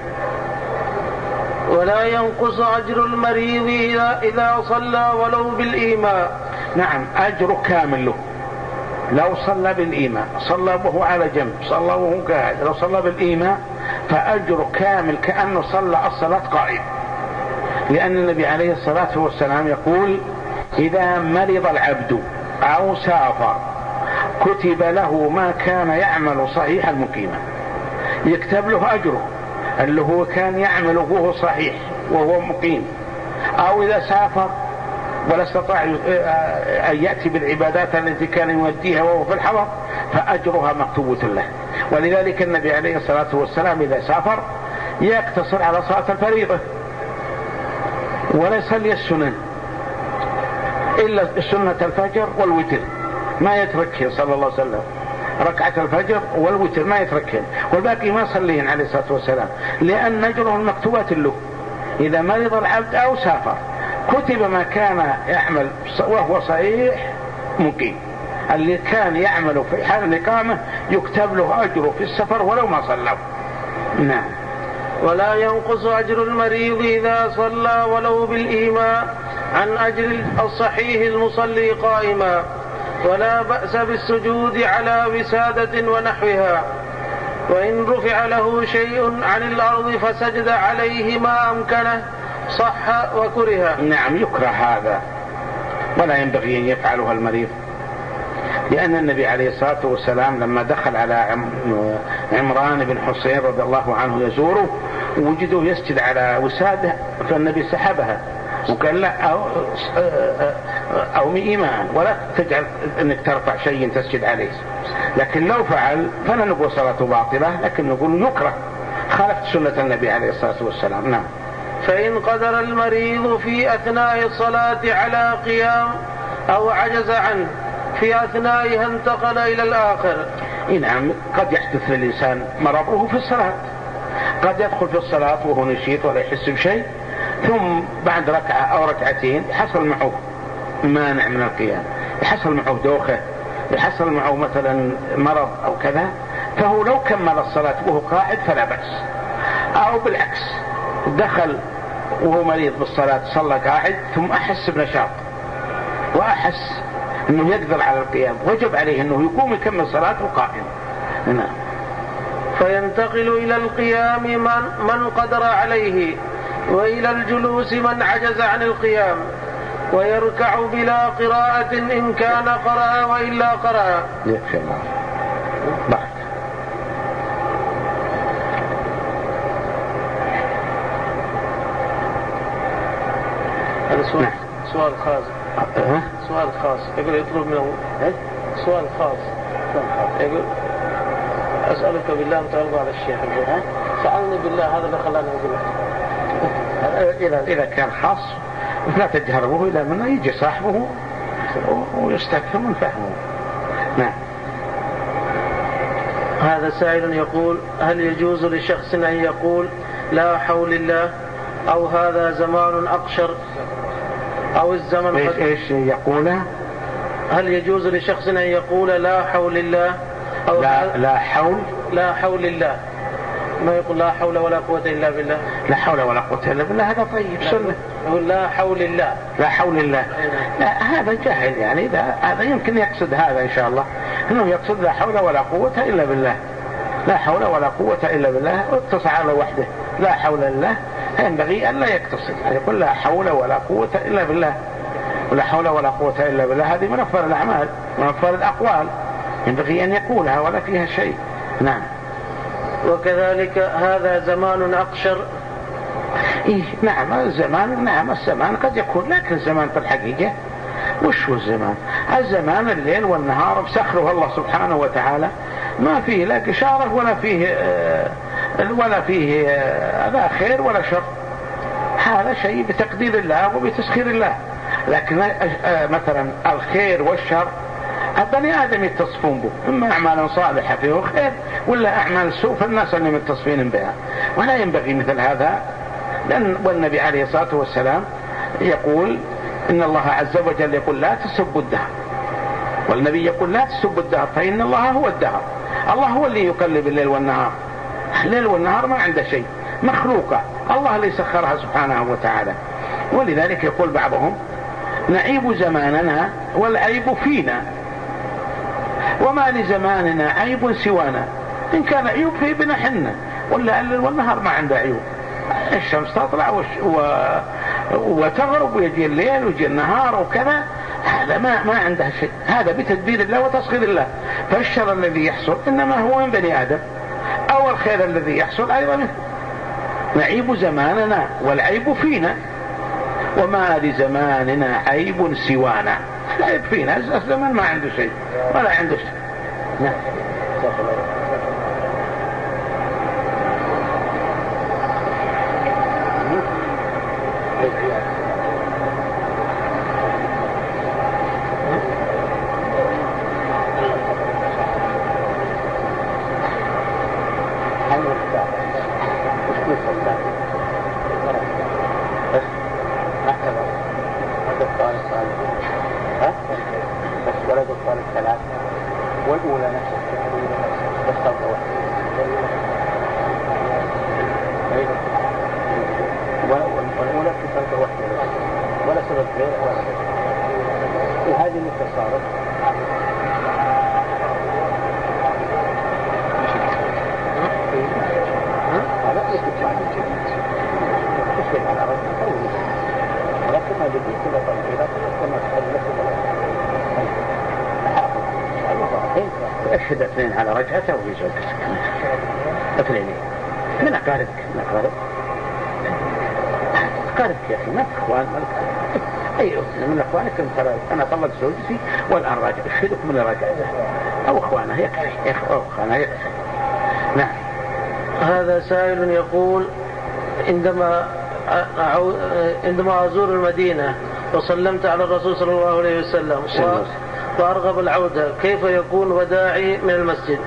ولا ينقص أجر المريض إذا صلى ولو بالإيماء. نعم، أجر كامل له لو صلى بالإيماء، صلى وهو على جنب، صلى وهو قاعد، لو صلى بالإيماء فأجر كامل كأنه صلى الصلاة قائم، لأن النبي عليه الصلاة والسلام يقول إذا مرض العبد أو سافر كتب له ما كان يعمل صحيحا مقيما، يكتب له أجره اللي هو كان يعمل وهو صحيح وهو مقيم. أو إذا سافر ولا استطاع أن يأتي بالعبادات التي كان يؤديها وهو في الحضر فأجرها مكتوبة له. ولذلك النبي عليه الصلاة والسلام إذا سافر يقتصر على صلاة الفريضة ولا يصلي السنن إلا سنة الفجر والوتر، ما يتركه صلى الله عليه وسلم، ركعة الفجر والوتر ما يتركهن، والباقي ما صليهن عليه الصلاة والسلام، لأن أجره المكتوبات له. إذا مرض العبد أو سافر كتب ما كان يعمل وهو صحيح مقيم، اللي كان يعمل في حال الإقامة يكتب له أجره في السفر ولو ما صلى. نعم. ولا ينقص أجر المريض إذا صلى ولو بالإيماء عن أجر الصحيح المصلي قائما، ولا بأس بالسجود على وسادة ونحوها، وإن رفع له شيء عن الأرض فسجد عليه ما أمكنه صح وكره. نعم، يكره هذا ولا ينبغي أن يفعله المريض، لأن النبي عليه الصلاة والسلام لما دخل على عمران بن حصين رضي الله عنه يزوره وجده يسجد على وساده، فالنبي سحبها وقال لا أو, أو إيمان ولا تجعل أنك ترفع شيء تسجد عليه. لكن لو فعل فلا نقول صلاته باطلة، لكن نقول يكره، خالفت سنة النبي عليه الصلاة والسلام. نعم. فإن قدر المريض في أثناء الصلاة على قيام أو عجز عنه في أثنائها انتقل إلى الآخر. نعم، قد يحدث للإنسان مرضه في الصلاة، قد يدخل في الصلاة وهو نشيط ولا يحس بشيء، ثم بعد ركعة أو ركعتين يحصل معه مانع من القيام، يحصل معه دوخة، يحصل معه مثلا مرض أو كذا، فهو لو كمل الصلاة وهو قاعد فلا بأس. أو بالعكس دخل وهو مريض بالصلاة صلى قاعد ثم أحس بنشاط وأحس أنه يقدر على القيام، وجب عليه أنه يقوم يكمل صلاته قائم. نعم. فينتقل إلى القيام من, من قدر عليه، وإلى الجلوس من عجز عن القيام، ويركع بلا قراءة إن كان قرأ وإلا قرأ. يكفي الله. بارك. هذا سؤال سؤال خاص. أه؟ سؤال خاص يقول يطلب منه سؤال خاص. يقول أسألك بالله أن ترضى على الشيخ. سألني بالله هذا اللي خلاني أقول إذا إذا كان خاص لا تجهره إلى من يجي صاحبه ويستفهم من فهمه. نعم. هذا سائل يقول هل يجوز لشخص أن يقول لا حول الله، أو هذا زمان أقشر، أو الزمن إيش, إيش يقوله؟ هل يجوز لشخص أن يقول لا حول الله أو لا, لا حول لا حول الله، ما يقول لا حول ولا قوة إلا بالله؟ لا حول ولا قوة إلا بالله هذا طيب سنة. يقول لا حول الله. لا حول الله. لا هذا جاهل يعني، هذا يمكن يقصد هذا إن شاء الله إنه يقصد لا حول ولا قوة إلا بالله، لا حول ولا قوة إلا بالله، اتصل على وحده لا حول الله، ينبغي أن لا يقتصد، يقول لا حول ولا قوة إلا بالله، ولا حول ولا قوة إلا بالله هذه من أفضل الأعمال من أفضل الأقوال، ينبغي أن يقولها ولا فيها شيء. نعم. وكذلك هذا زمان أقشر إيه نعم الزمان، نعم الزمان قد يكون، لكن الزمان في الحقيقة وش هو الزمان؟ الزمان الليل والنهار مسخره الله سبحانه وتعالى، ما فيه لا قشارة ولا فيه آه ولا فيه آه لا خير ولا شر، هذا شيء بتقدير الله وبتسخير الله. لكن آه مثلا الخير والشر البني آدم يتصفون به، إما أعمال صالحة فيه خير ولا أعمال سوء فالناس اللي متصفين بها، ولا ينبغي مثل هذا. لأن والنبي عليه الصلاة والسلام يقول إن الله عز وجل يقول لا تسبوا الدهر، والنبي يقول لا تسبوا الدهر فإن الله هو الدهر. الله هو اللي يقلب الليل والنهار، الليل والنهار ما عنده شيء، مخلوقة الله اللي سخرها سبحانه وتعالى. ولذلك يقول بعضهم نعيب زماننا والعيب فينا، وما لزماننا عيب سوانا، إن كان عيوب فيه بنحن، ولا الليل والنهار ما عنده عيوب، الشمس تطلع وش و... وتغرب ويجي الليل ويجي النهار وكذا، هذا ما ما عنده شيء، هذا بتدبير الله وتسخير الله. فالشر الذي يحصل إنما هو من بني آدم، أو الخير الذي يحصل أيضا منه. نعيب زماننا والعيب فينا، وما لزماننا عيب سوانا، العيب فينا، الزمان ما عنده شيء ولا عنده شيء. نعم. والأولى نفس التحرير بس الضوء والأولى في سبب واحدة ولا سبب غير ولا سبب، وهذه المتصارف هذا يتبع تشبه على رجل ولكن ما بدي كذا تنظيرات كما تحدث أشهد اثنين على رجعته ويزوج اثنين من أقاربك، من أقارب أقاربك يا أخي، ما أخوان أي من أخوانك أنا طلق زوجتي والآن راجع، أشهدك من رجعته أو أخوانه يكفي، أو أخوانه يكفي. نعم. هذا سائل يقول عندما عندما أزور المدينة وسلمت على الرسول صلى الله عليه وسلم وأرغب العودة، كيف يكون وداعي من المسجد؟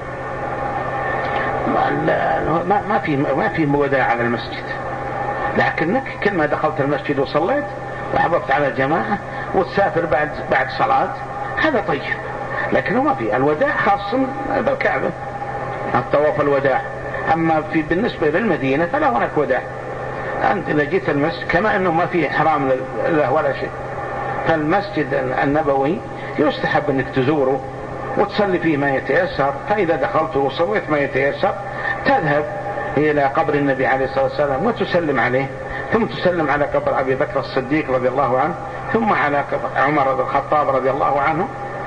ما ما في ما في وداع على المسجد، لكنك كل ما دخلت المسجد وصليت وحضرت على الجماعة وتسافر بعد بعد صلاة هذا طيب، لكنه ما في الوداع خاص بالكعبة، الطواف الوداع. أما في بالنسبة للمدينة فلا هناك وداع. أنت إذا جيت المسجد كما أنه ما فيه إحرام له ولا شيء، فالمسجد النبوي يستحب أنك تزوره وتصلي فيه ما يتيسر، فإذا دخلت وصليت ما يتيسر تذهب إلى قبر النبي عليه الصلاة والسلام وتسلم عليه، ثم تسلم على قبر أبي بكر الصديق رضي الله عنه، ثم على قبر عمر بن الخطاب رضي الله عنه.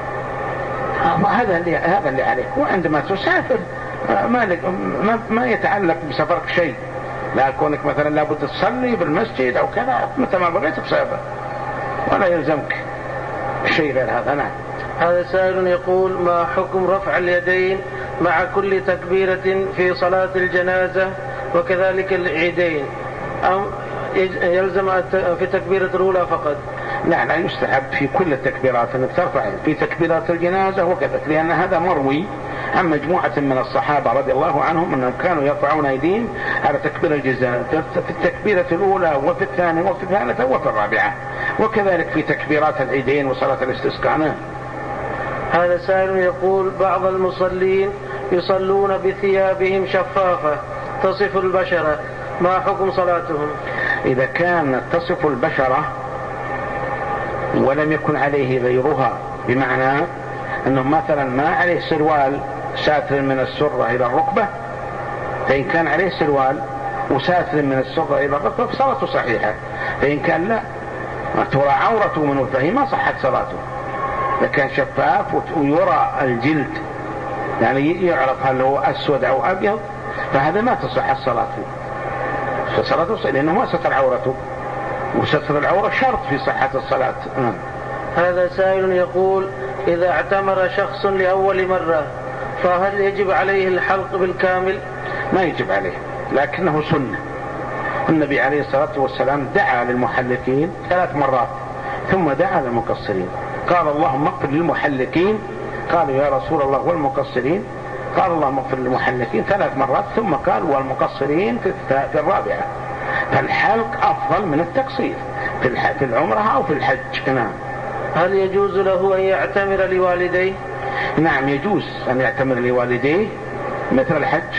هذا اللي هذا اللي عليك. وعندما تسافر ما ما, ما يتعلق بسفرك شيء، لا كونك مثلا لابد تصلي بالمسجد أو كذا، متى ما بغيت تسافر ولا يلزمك شيء غير هذا. نعم. هذا سائل يقول ما حكم رفع اليدين مع كل تكبيرة في صلاة الجنازة وكذلك العيدين، أم يلزم في تكبيرة الأولى فقط؟ لا لا يستحب في كل التكبيرات أنك ترفع في تكبيرات الجنازة وكذا، لأن هذا مروي عن مجموعة من الصحابة رضي الله عنهم أنهم كانوا يرفعون أيديهم على تكبير الجنازة في التكبيرة الأولى وفي الثانية وفي الثالثة وفي الرابعة، وكذلك في تكبيرات العيدين وصلاة الاستسقاء. هذا سائل يقول بعض المصلين يصلون بثيابهم شفافة تصف البشرة، ما حكم صلاتهم؟ إذا كانت تصف البشرة ولم يكن عليه غيرها، بمعنى أنه مثلا ما عليه سروال ساتر من السرة إلى الركبة، فإن كان عليه سروال وساتر من السرة إلى الركبة فصلاته صحيحة، فإن كان لا ترى عورته منه فهي ما صحت صلاته. لكن شفاف ويرى الجلد يعني يعرف هل هو أسود أو أبيض فهذا ما تصح الصلاة فيه. فصلاته لأنه ما ستر عورته، وستر العورة شرط في صحة الصلاة. هذا سائل يقول: إذا اعتمر شخص لأول مرة فهل يجب عليه الحلق بالكامل؟ ما يجب عليه، لكنه سنة. النبي عليه الصلاة والسلام دعا للمحلقين ثلاث مرات ثم دعا للمقصرين، قال اللهم اغفر للمحلقين، قالوا يا رسول الله والمقصرين؟ قال اللهم اغفر للمحلقين ثلاث مرات ثم قال والمقصرين في الرابعة. فالحلق أفضل من التقصير في العمرة أو في الحج. نعم. هل يجوز له أن يعتمر لوالديه؟ نعم يجوز أن يعتمر لوالديه مثل الحج،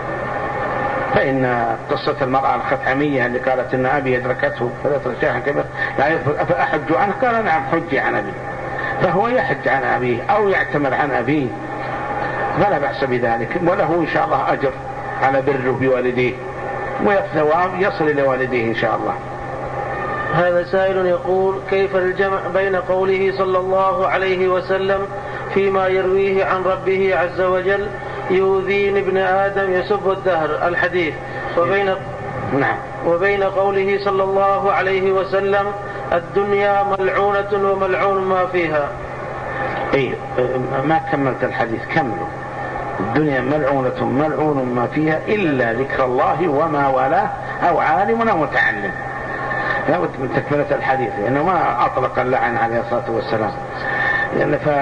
فإن قصة المرأة الخثعمية اللي قالت إن أبي أدركته ثلاثة شيخا كبير لا يدخل أفأحج عنه؟ قال نعم حجي عن أبي، فهو يحج عن أبيه أو يعتمر عن أبيه فلا بأس بذلك، وله إن شاء الله أجر على بره بوالديه والثواب يصل إلى والديه إن شاء الله. هذا سائل يقول: كيف الجمع بين قوله صلى الله عليه وسلم فيما يرويه عن ربه عز وجل يؤذين ابن آدم يسب الدهر الحديث وبين نعم وبين قوله صلى الله عليه وسلم الدنيا ملعونة وملعون ما فيها؟ إيه ما كملت الحديث، كملوا. الدنيا ملعونة ملعون ما فيها إلا ذكر الله وما والاه أو عالم أو متعلم. لا بد من تكملة الحديث لأنه ما أطلق اللعن عليه الصلاة والسلام. لأن ف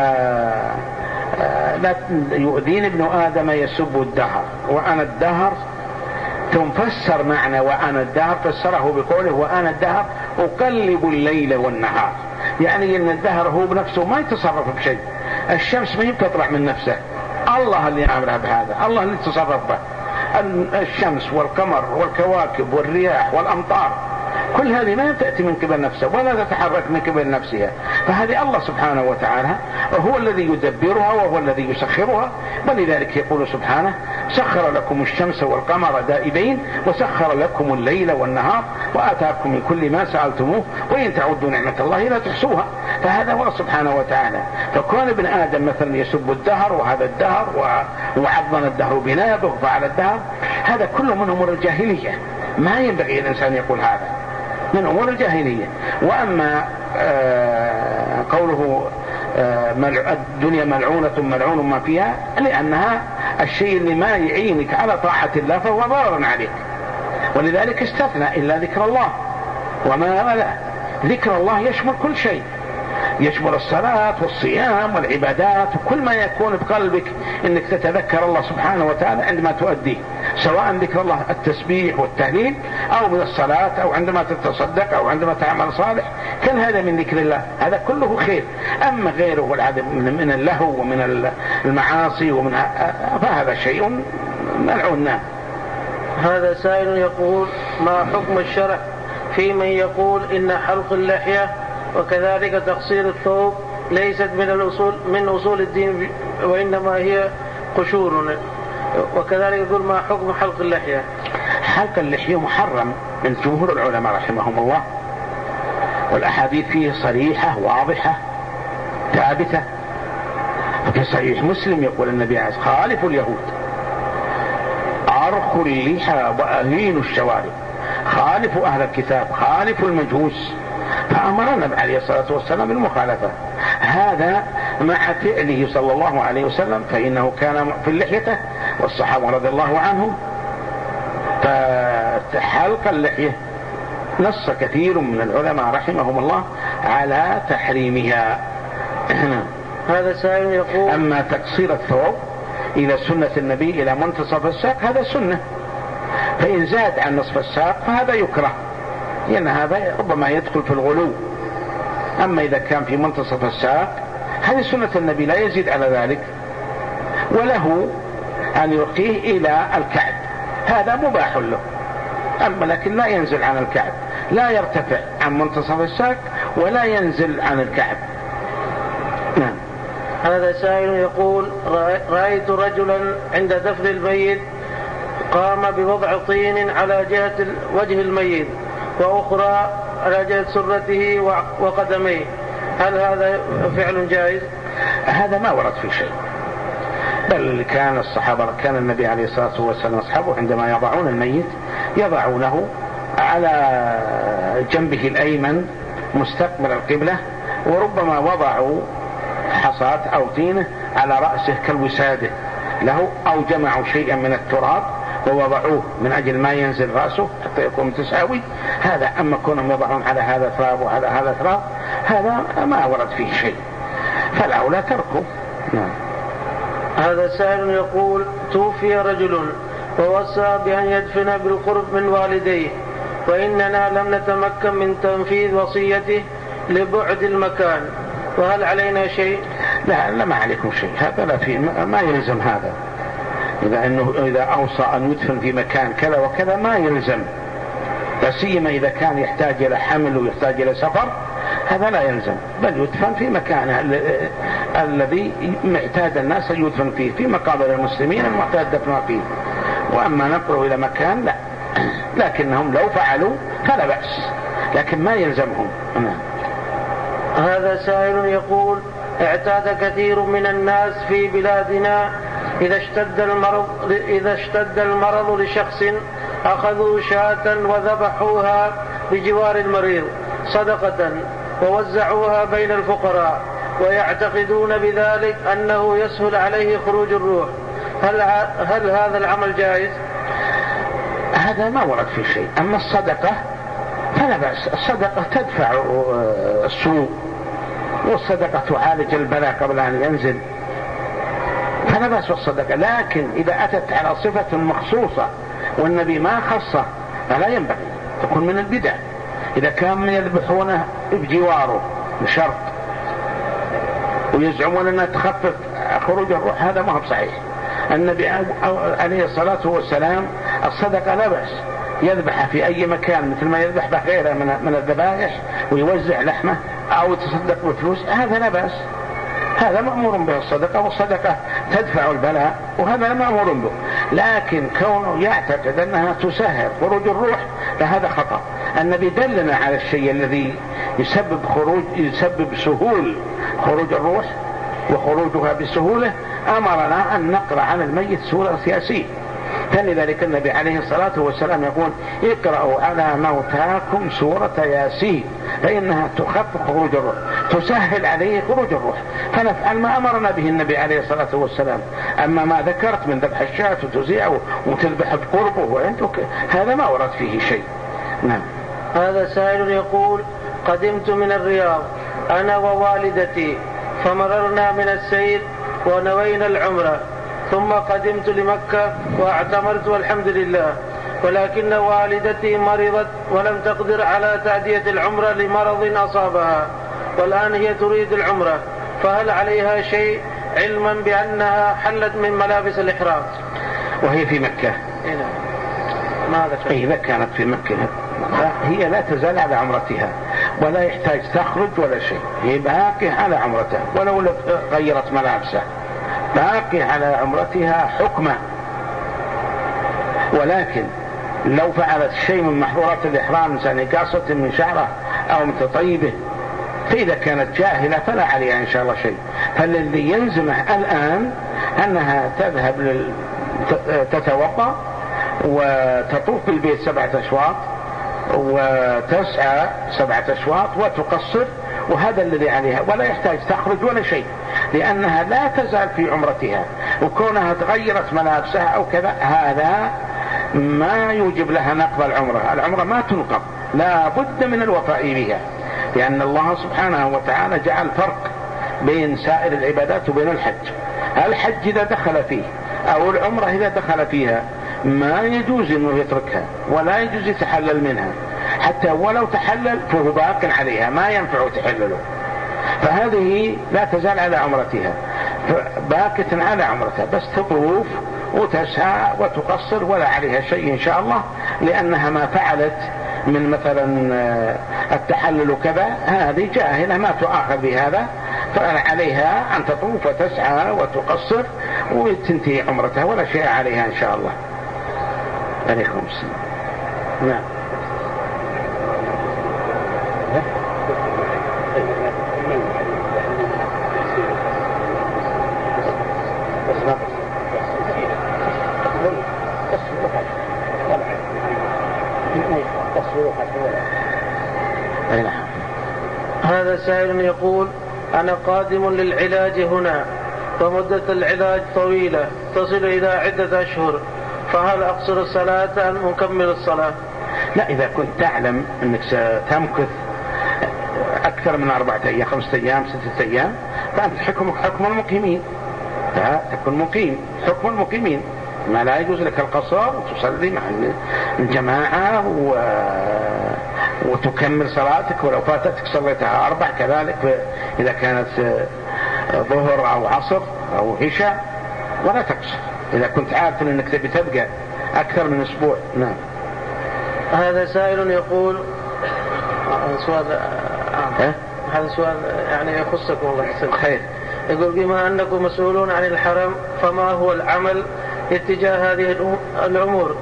لا يؤذين ابن آدم يسب الدهر وأنا الدهر، ثم فسر معنى وأنا الدهر فسره بقوله وأنا الدهر أقلب الليل والنهار، يعني أن الدهر هو بنفسه ما يتصرف بشيء، الشمس ما تطلع من نفسه، الله اللي أمره بهذا، الله اللي يتصرف به. الشمس والقمر والكواكب والرياح والأمطار كل هذه ما تأتي من قبل نفسه ولا تتحرك من قبل نفسها، فهذه الله سبحانه وتعالى هو الذي يدبرها وهو الذي يسخرها. ولذلك يقول سبحانه سخر لكم الشمس والقمر دائبين وسخر لكم الليل والنهار وآتاكم من كل ما سألتموه وإن تعدوا نعمة الله لا تحصوها. فهذا هو سبحانه وتعالى. فكون ابن آدم مثلا يسب الدهر وهذا الدهر وعظم الدهر بنابه فعل الدهر، هذا كله من أمور الجاهلية، ما ينبغي الإنسان يقول هذا، من أمور الجاهلية. وأما آه قوله آه الدنيا ملعونة ملعون ما فيها، لأنها الشيء اللي ما يعينك على طاعة الله فهو ضرر عليك، ولذلك استثنى إلا ذكر الله وما ولا. ذكر الله يشمل كل شيء، يشمل الصلاة والصيام والعبادات وكل ما يكون بقلبك انك تتذكر الله سبحانه وتعالى عندما تؤديه، سواء ذكر الله التسبيح والتهليل او من الصلاة او عندما تتصدق او عندما تعمل صالح، كل هذا من ذكر الله، هذا كله خير. اما غيره من اللهو ومن المعاصي ومن فهذا شيء ملعون. هذا سائل يقول: ما حكم الشرع في من يقول ان حلق اللحية وكذلك تقصير الثوب ليست من الأصول من أصول الدين وإنما هي قشور، وكذلك يقول ما حكم حلق اللحية؟ حلق اللحية محرم من جمهور العلماء رحمهم الله، والأحاديث فيه صريحة واضحة ثابتة. في صحيح مسلم يقول النبي عليه الصلاة والسلام خالفوا اليهود أرخوا اللحى وأهينوا الشوارب، خالفوا أهل الكتاب، خالفوا المجوس، فأمرنا عليه الصلاة والسلام بالمخالفة. هذا مع فعله صلى الله عليه وسلم، فإنه كان في اللحية والصحابة رضي الله عنهم. فحلق اللحية نص كثير من العلماء رحمهم الله على تحريمها. هذا سائل يقول: أما تقصير الثوب إلى سنة النبي إلى منتصف الساق هذا سنة، فإن زاد عن نصف الساق فهذا يكره، لأن هذا ربما يدخل في الغلو. أما إذا كان في منتصف الساق هذه سنة النبي لا يزيد على ذلك، وله أن يرقيه إلى الكعب، هذا مباح له، أما لكن لا ينزل عن الكعب، لا يرتفع عن منتصف الساق ولا ينزل عن الكعب. نعم. هذا سائل يقول: رأيت رجلا عند دفن الميت قام بوضع طين على جهة وجه الميت وأخرى على جهة سرته وقدميه، هل هذا فعل جائز؟ هذا ما ورد في شيء، بل كان الصحابة كان النبي عليه الصلاة والسلام أصحابه عندما يضعون الميت يضعونه على جنبه الأيمن مستقبل القبلة، وربما وضعوا حصاة أو طينة على رأسه كالوسادة له، أو جمعوا شيئا من التراب ووضعوه من أجل ما ينزل رأسه حتى يكون متساوي. هذا أما كونهم يضعون على هذا تراب وعلى هذا تراب هذا ما ورد فيه شيء، فالأولى تركه. نعم. هذا سائل يقول: توفي رجل ووصى بأن يدفن بالقرب من والديه، وإننا لم نتمكن من تنفيذ وصيته لبعد المكان، وهل علينا شيء؟ لا لا ما عليكم شيء، هذا لا فيه، ما يلزم هذا. إذا أنه إذا أوصى أن يدفن في مكان كذا وكذا ما يلزم، لا سيما إذا كان يحتاج إلى حمل ويحتاج إلى سفر، هذا لا يلزم، بل يدفن في مكانه الذي معتاد الناس يدفن فيه، في مقابر المسلمين المعتاد دفنها فيه. وأما نقله إلى مكان لا، لكنهم لو فعلوا فلا بأس، لكن ما يلزمهم. هذا سائل يقول: اعتاد كثير من الناس في بلادنا إذا اشتد المرض, إذا اشتد المرض لشخص أخذوا شاة وذبحوها بجوار المريض صدقة ووزعوها بين الفقراء، ويعتقدون بذلك أنه يسهل عليه خروج الروح. هل, هل هذا العمل جائز؟ هذا ما ورد في شيء. أما الصدقة فلا بأس، الصدقة تدفع السوء، والصدقة تعالج البلاء قبل أن ينزل، فلا بأس بالصدقة. لكن إذا أتت على صفة مخصوصة والنبي ما خصه فلا ينبغي، تكون من البدع. إذا كانوا يذبحونه بجواره بشرط ويزعمون أنها تخفف خروج الروح، هذا ما هو صحيح. النبي عليه الصلاة والسلام الصدقة لا بأس، يذبح في أي مكان مثل ما يذبح بغيره من الذبائح ويوزع لحمه أو يتصدق بفلوس، هذا لا بأس، هذا مأمور به الصدقة، والصدقة تدفع البلاء، وهذا مأمور به. لكن كونه يعتقد أنها تسهل خروج الروح فهذا خطأ. النبي دلنا على الشيء الذي يسبب خروج يسبب سهول خروج الروح وخروجها بسهولة، أمرنا أن نقرأ على الميت سورة ياسين. فلذلك النبي عليه الصلاة والسلام يقول: اقرأوا على موتاكم سورة ياسين فإنها تخفف خروج الروح، تسهل عليه خروج الروح، فنفعل ما أمرنا به النبي عليه الصلاة والسلام. أما ما ذكرت من ذبح الشاة وتزيع وتذبح بقربه وعندك، هذا ما ورد فيه شيء. نعم. هذا سائل يقول: قدمت من الرياض أنا ووالدتي، فمررنا من السير ونوينا العمرة، ثم قدمت لمكة واعتمرت والحمد لله، ولكن والدتي مرضت ولم تقدر على تأدية العمرة لمرض أصابها، والآن هي تريد العمرة، فهل عليها شيء علما بأنها حلت من ملابس الإحرام وهي في مكة؟ إذا كانت في مكة هي لا تزال على عمرتها ولا يحتاج تخرج ولا شيء، هي باقي على عمرتها ولو غيرت ملابسها، باقي على عمرتها حكمة. ولكن لو فعلت شيء من محظورات الإحرام مثل قاصة من شعره أو متطيبه، فإذا كانت جاهلة فلا عليها إن شاء الله شيء. فالذي يلزمه الآن أنها تذهب لل... تتوضأ وتطوف بالبيت سبعة أشواط وتسعى سبعة أشواط وتقصر، وهذا الذي عليها، ولا يحتاج تخرج ولا شيء، لأنها لا تزال في عمرتها، وكونها تغيرت ملابسها أو كذا هذا ما يوجب لها نقض العمرة. العمرة ما تنقض، لا بد من الوفاء بها، لأن الله سبحانه وتعالى جعل فرق بين سائر العبادات وبين الحج. الحج إذا دخل فيه أو العمرة إذا دخل فيها ما يجوز أنه يتركها ولا يجوز يتحلل منها، حتى ولو تحلل فهو باق عليها، ما ينفع تحلله، فهذه لا تزال على عمرتها، باقة على عمرتها، بس تطوف وتسعى وتقصر ولا عليها شيء إن شاء الله، لأنها ما فعلت من مثلا التحلل وكذا، هذه جاهلة ما تؤاخذ بهذا، فعليها أن تطوف وتسعى وتقصر وتنتهي عمرتها ولا شيء عليها إن شاء الله. عليكم السلام. نعم. تصوير أي نعم. هذا سائل يقول: أنا قادم للعلاج هنا ومدة العلاج طويلة تصل إلى عدة أشهر، فهل أقصر الصلاة أم أكمل الصلاة؟ لا، إذا كنت تعلم أنك ستمكث أكثر من أربعة أيام خمسة أيام ستة أيام فأنت حكمك حكم المقيمين، تكون مقيم حكم المقيمين، ما لا يجوز لك القصر وتصلي مع الجماعة و... وتكمل صلاتك، ولو فاتتك صليتها أربع كذلك إذا كانت ظهر أو عصر أو عشاء، ولا تقصر إذا كنت عارف أنك تبي تبقى أكثر من أسبوع. نعم. هذا سائل يقول سؤال آه. هذا سؤال يعني يخصكم الله خير. يقول: بما أنكم مسؤولون عن الحرم فما هو العمل اتجاه هذه الأمور؟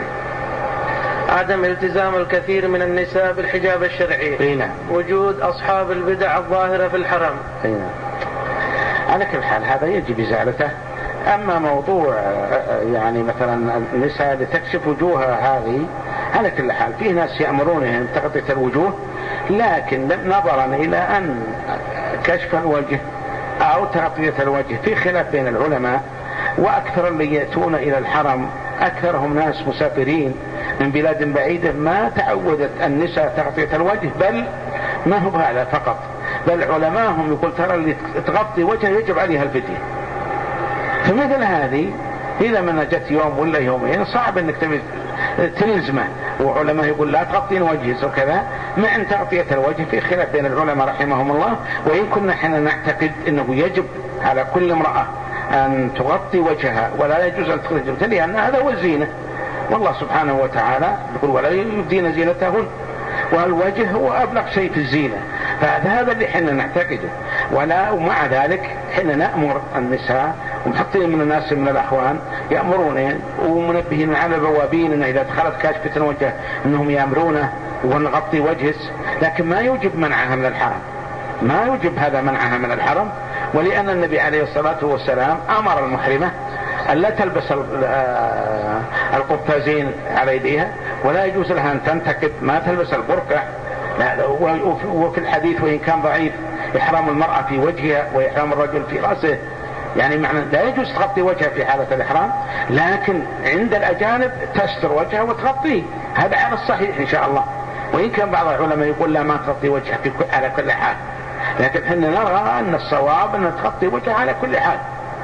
عدم التزام الكثير من النساء بالحجاب الشرعي، نعم. وجود أصحاب البدع الظاهرة في الحرم. نعم. على كل حال هذا يجب إزالته. أما موضوع يعني مثلا النساء لتكشف وجوهها هذه، على كل حال فيه ناس يأمرونهم بتغطية الوجوه، لكن نظرا إلى أن كشف الوجه أو تغطية الوجه في خلاف بين العلماء، وأكثر اللي يأتون إلى الحرم أكثرهم ناس مسافرين من بلاد بعيدة ما تعودت النساء تغطية الوجه، بل ما هو هذا فقط، بل علماءهم يقول ترى اللي تغطي وجهه يجب عليها الفدية. فمثل هذه إذا ما نجت يوم ولا يومين صعب أنك تلزمه، وعلماء يقول لا تغطين وجهه وكذا، مع أن تغطية الوجه في خلاف بين العلماء رحمهم الله. وإن كنا حين نعتقد أنه يجب على كل امرأة أن تغطي وجهها ولا يجوز أن تخرج، لأن هذا هو الزينة، والله سبحانه وتعالى يقول ولا يبدين زينتهن، والوجه هو أبلغ شيء في الزينة، فهذا هذا اللي حنا نعتقده. ولا ومع ذلك حنا نأمر النساء، ومحطين من الناس من الأخوان يأمرون ومنبهين على البوابين أن إذا دخلت كاشفة الوجه أنهم يأمرونه ونغطي وجهه، لكن ما يوجب منعها من الحرم، ما يوجب هذا منعها من الحرم. ولأن النبي عليه الصلاة والسلام أمر المحرمة أن لا تلبس القفازين على يديها، ولا يجوز لها أن تنتقد ما تلبس البرقع. وفي الحديث وإن كان ضعيف إحرام المرأة في وجهها وإحرام الرجل في رأسه، يعني معنى لا يجوز تغطي وجهها في حالة الإحرام، لكن عند الأجانب تستر وجهها وتغطيه، هذا على الصحيح إن شاء الله. وإن كان بعض العلماء يقول لا ما تغطي وجهها على كل حال، لكن احنا نرى أن الصواب أن تغطي وجهها على كل حال.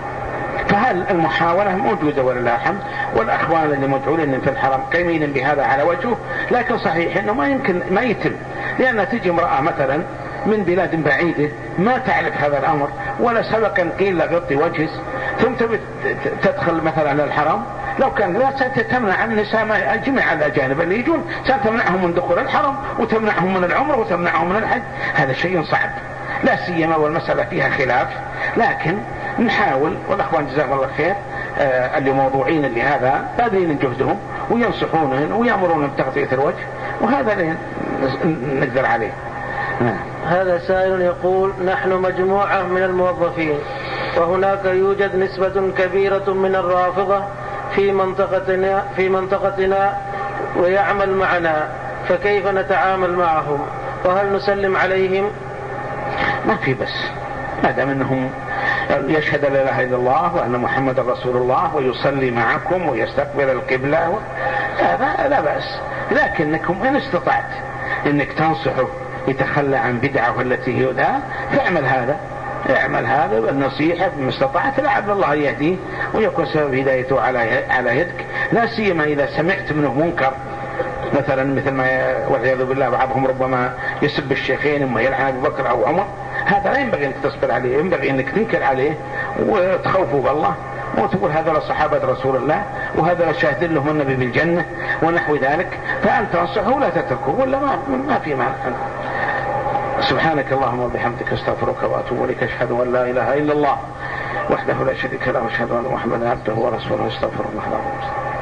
فهل المحاولة موجودة ولله الحمد، والأخوان اللي مدعولين في الحرم قيمين بهذا على وجهه، لكن صحيح أنه ما يمكن ما يتم، لأن تجي امرأة مثلا من بلاد بعيدة ما تعرف هذا الأمر ولا سبقا قيل لا غطي وجهه، ثم تدخل مثلا الحرم، لو كان لا ستمنع النساء جميع الأجانب اللي يجون، ستمنعهم من دخول الحرم وتمنعهم من العمر وتمنعهم من الحج، هذا شيء صعب، لا سيما والمسألة فيها خلاف. لكن نحاول، والأخوان جزاهم الله خير آه اللي موضوعين اللي هذا باذلين جهدهم وينصحونهم ويأمرون بتغطية الوجه، وهذا اللي نقدر عليه. هذا سائل يقول: نحن مجموعة من الموظفين، وهناك يوجد نسبة كبيرة من الرافضة في منطقتنا في منطقتنا ويعمل معنا، فكيف نتعامل معهم؟ وهل نسلم عليهم؟ ما في بس، ما دام انهم يشهد لا اله الا الله وان محمد رسول الله ويصلي معكم ويستقبل القبلة، هذا لا بأس. لكنكم ان استطعت انك تنصحه يتخلى عن بدعه التي هي ذا، فاعمل هذا اعمل هذا والنصيحة بما استطعت، لعل الله يهديه ويكون سبب هدايته على على يدك، لا سيما إذا سمعت منه منكر، مثلا مثل ما والعياذ بالله بعضهم ربما يسب الشيخين ثم يلعن أبو بكر أو عمر، هذا لا ينبغي أنك تصبر عليه، ينبغي أنك تنكر عليه وتخوفه بالله وتقول هذا صحابة رسول الله وهذا شاهد لهم النبي بالجنة ونحو ذلك، فأنت تنصحه ولا تتركه، ولا ما ما في معنى. سبحانك اللهم وبحمدك استغفرك واتوب اليك، اشهد ان لا اله الا الله وحده لا شريك له واشهد ان محمدا عبده ورسوله، استغفر الله العظيم.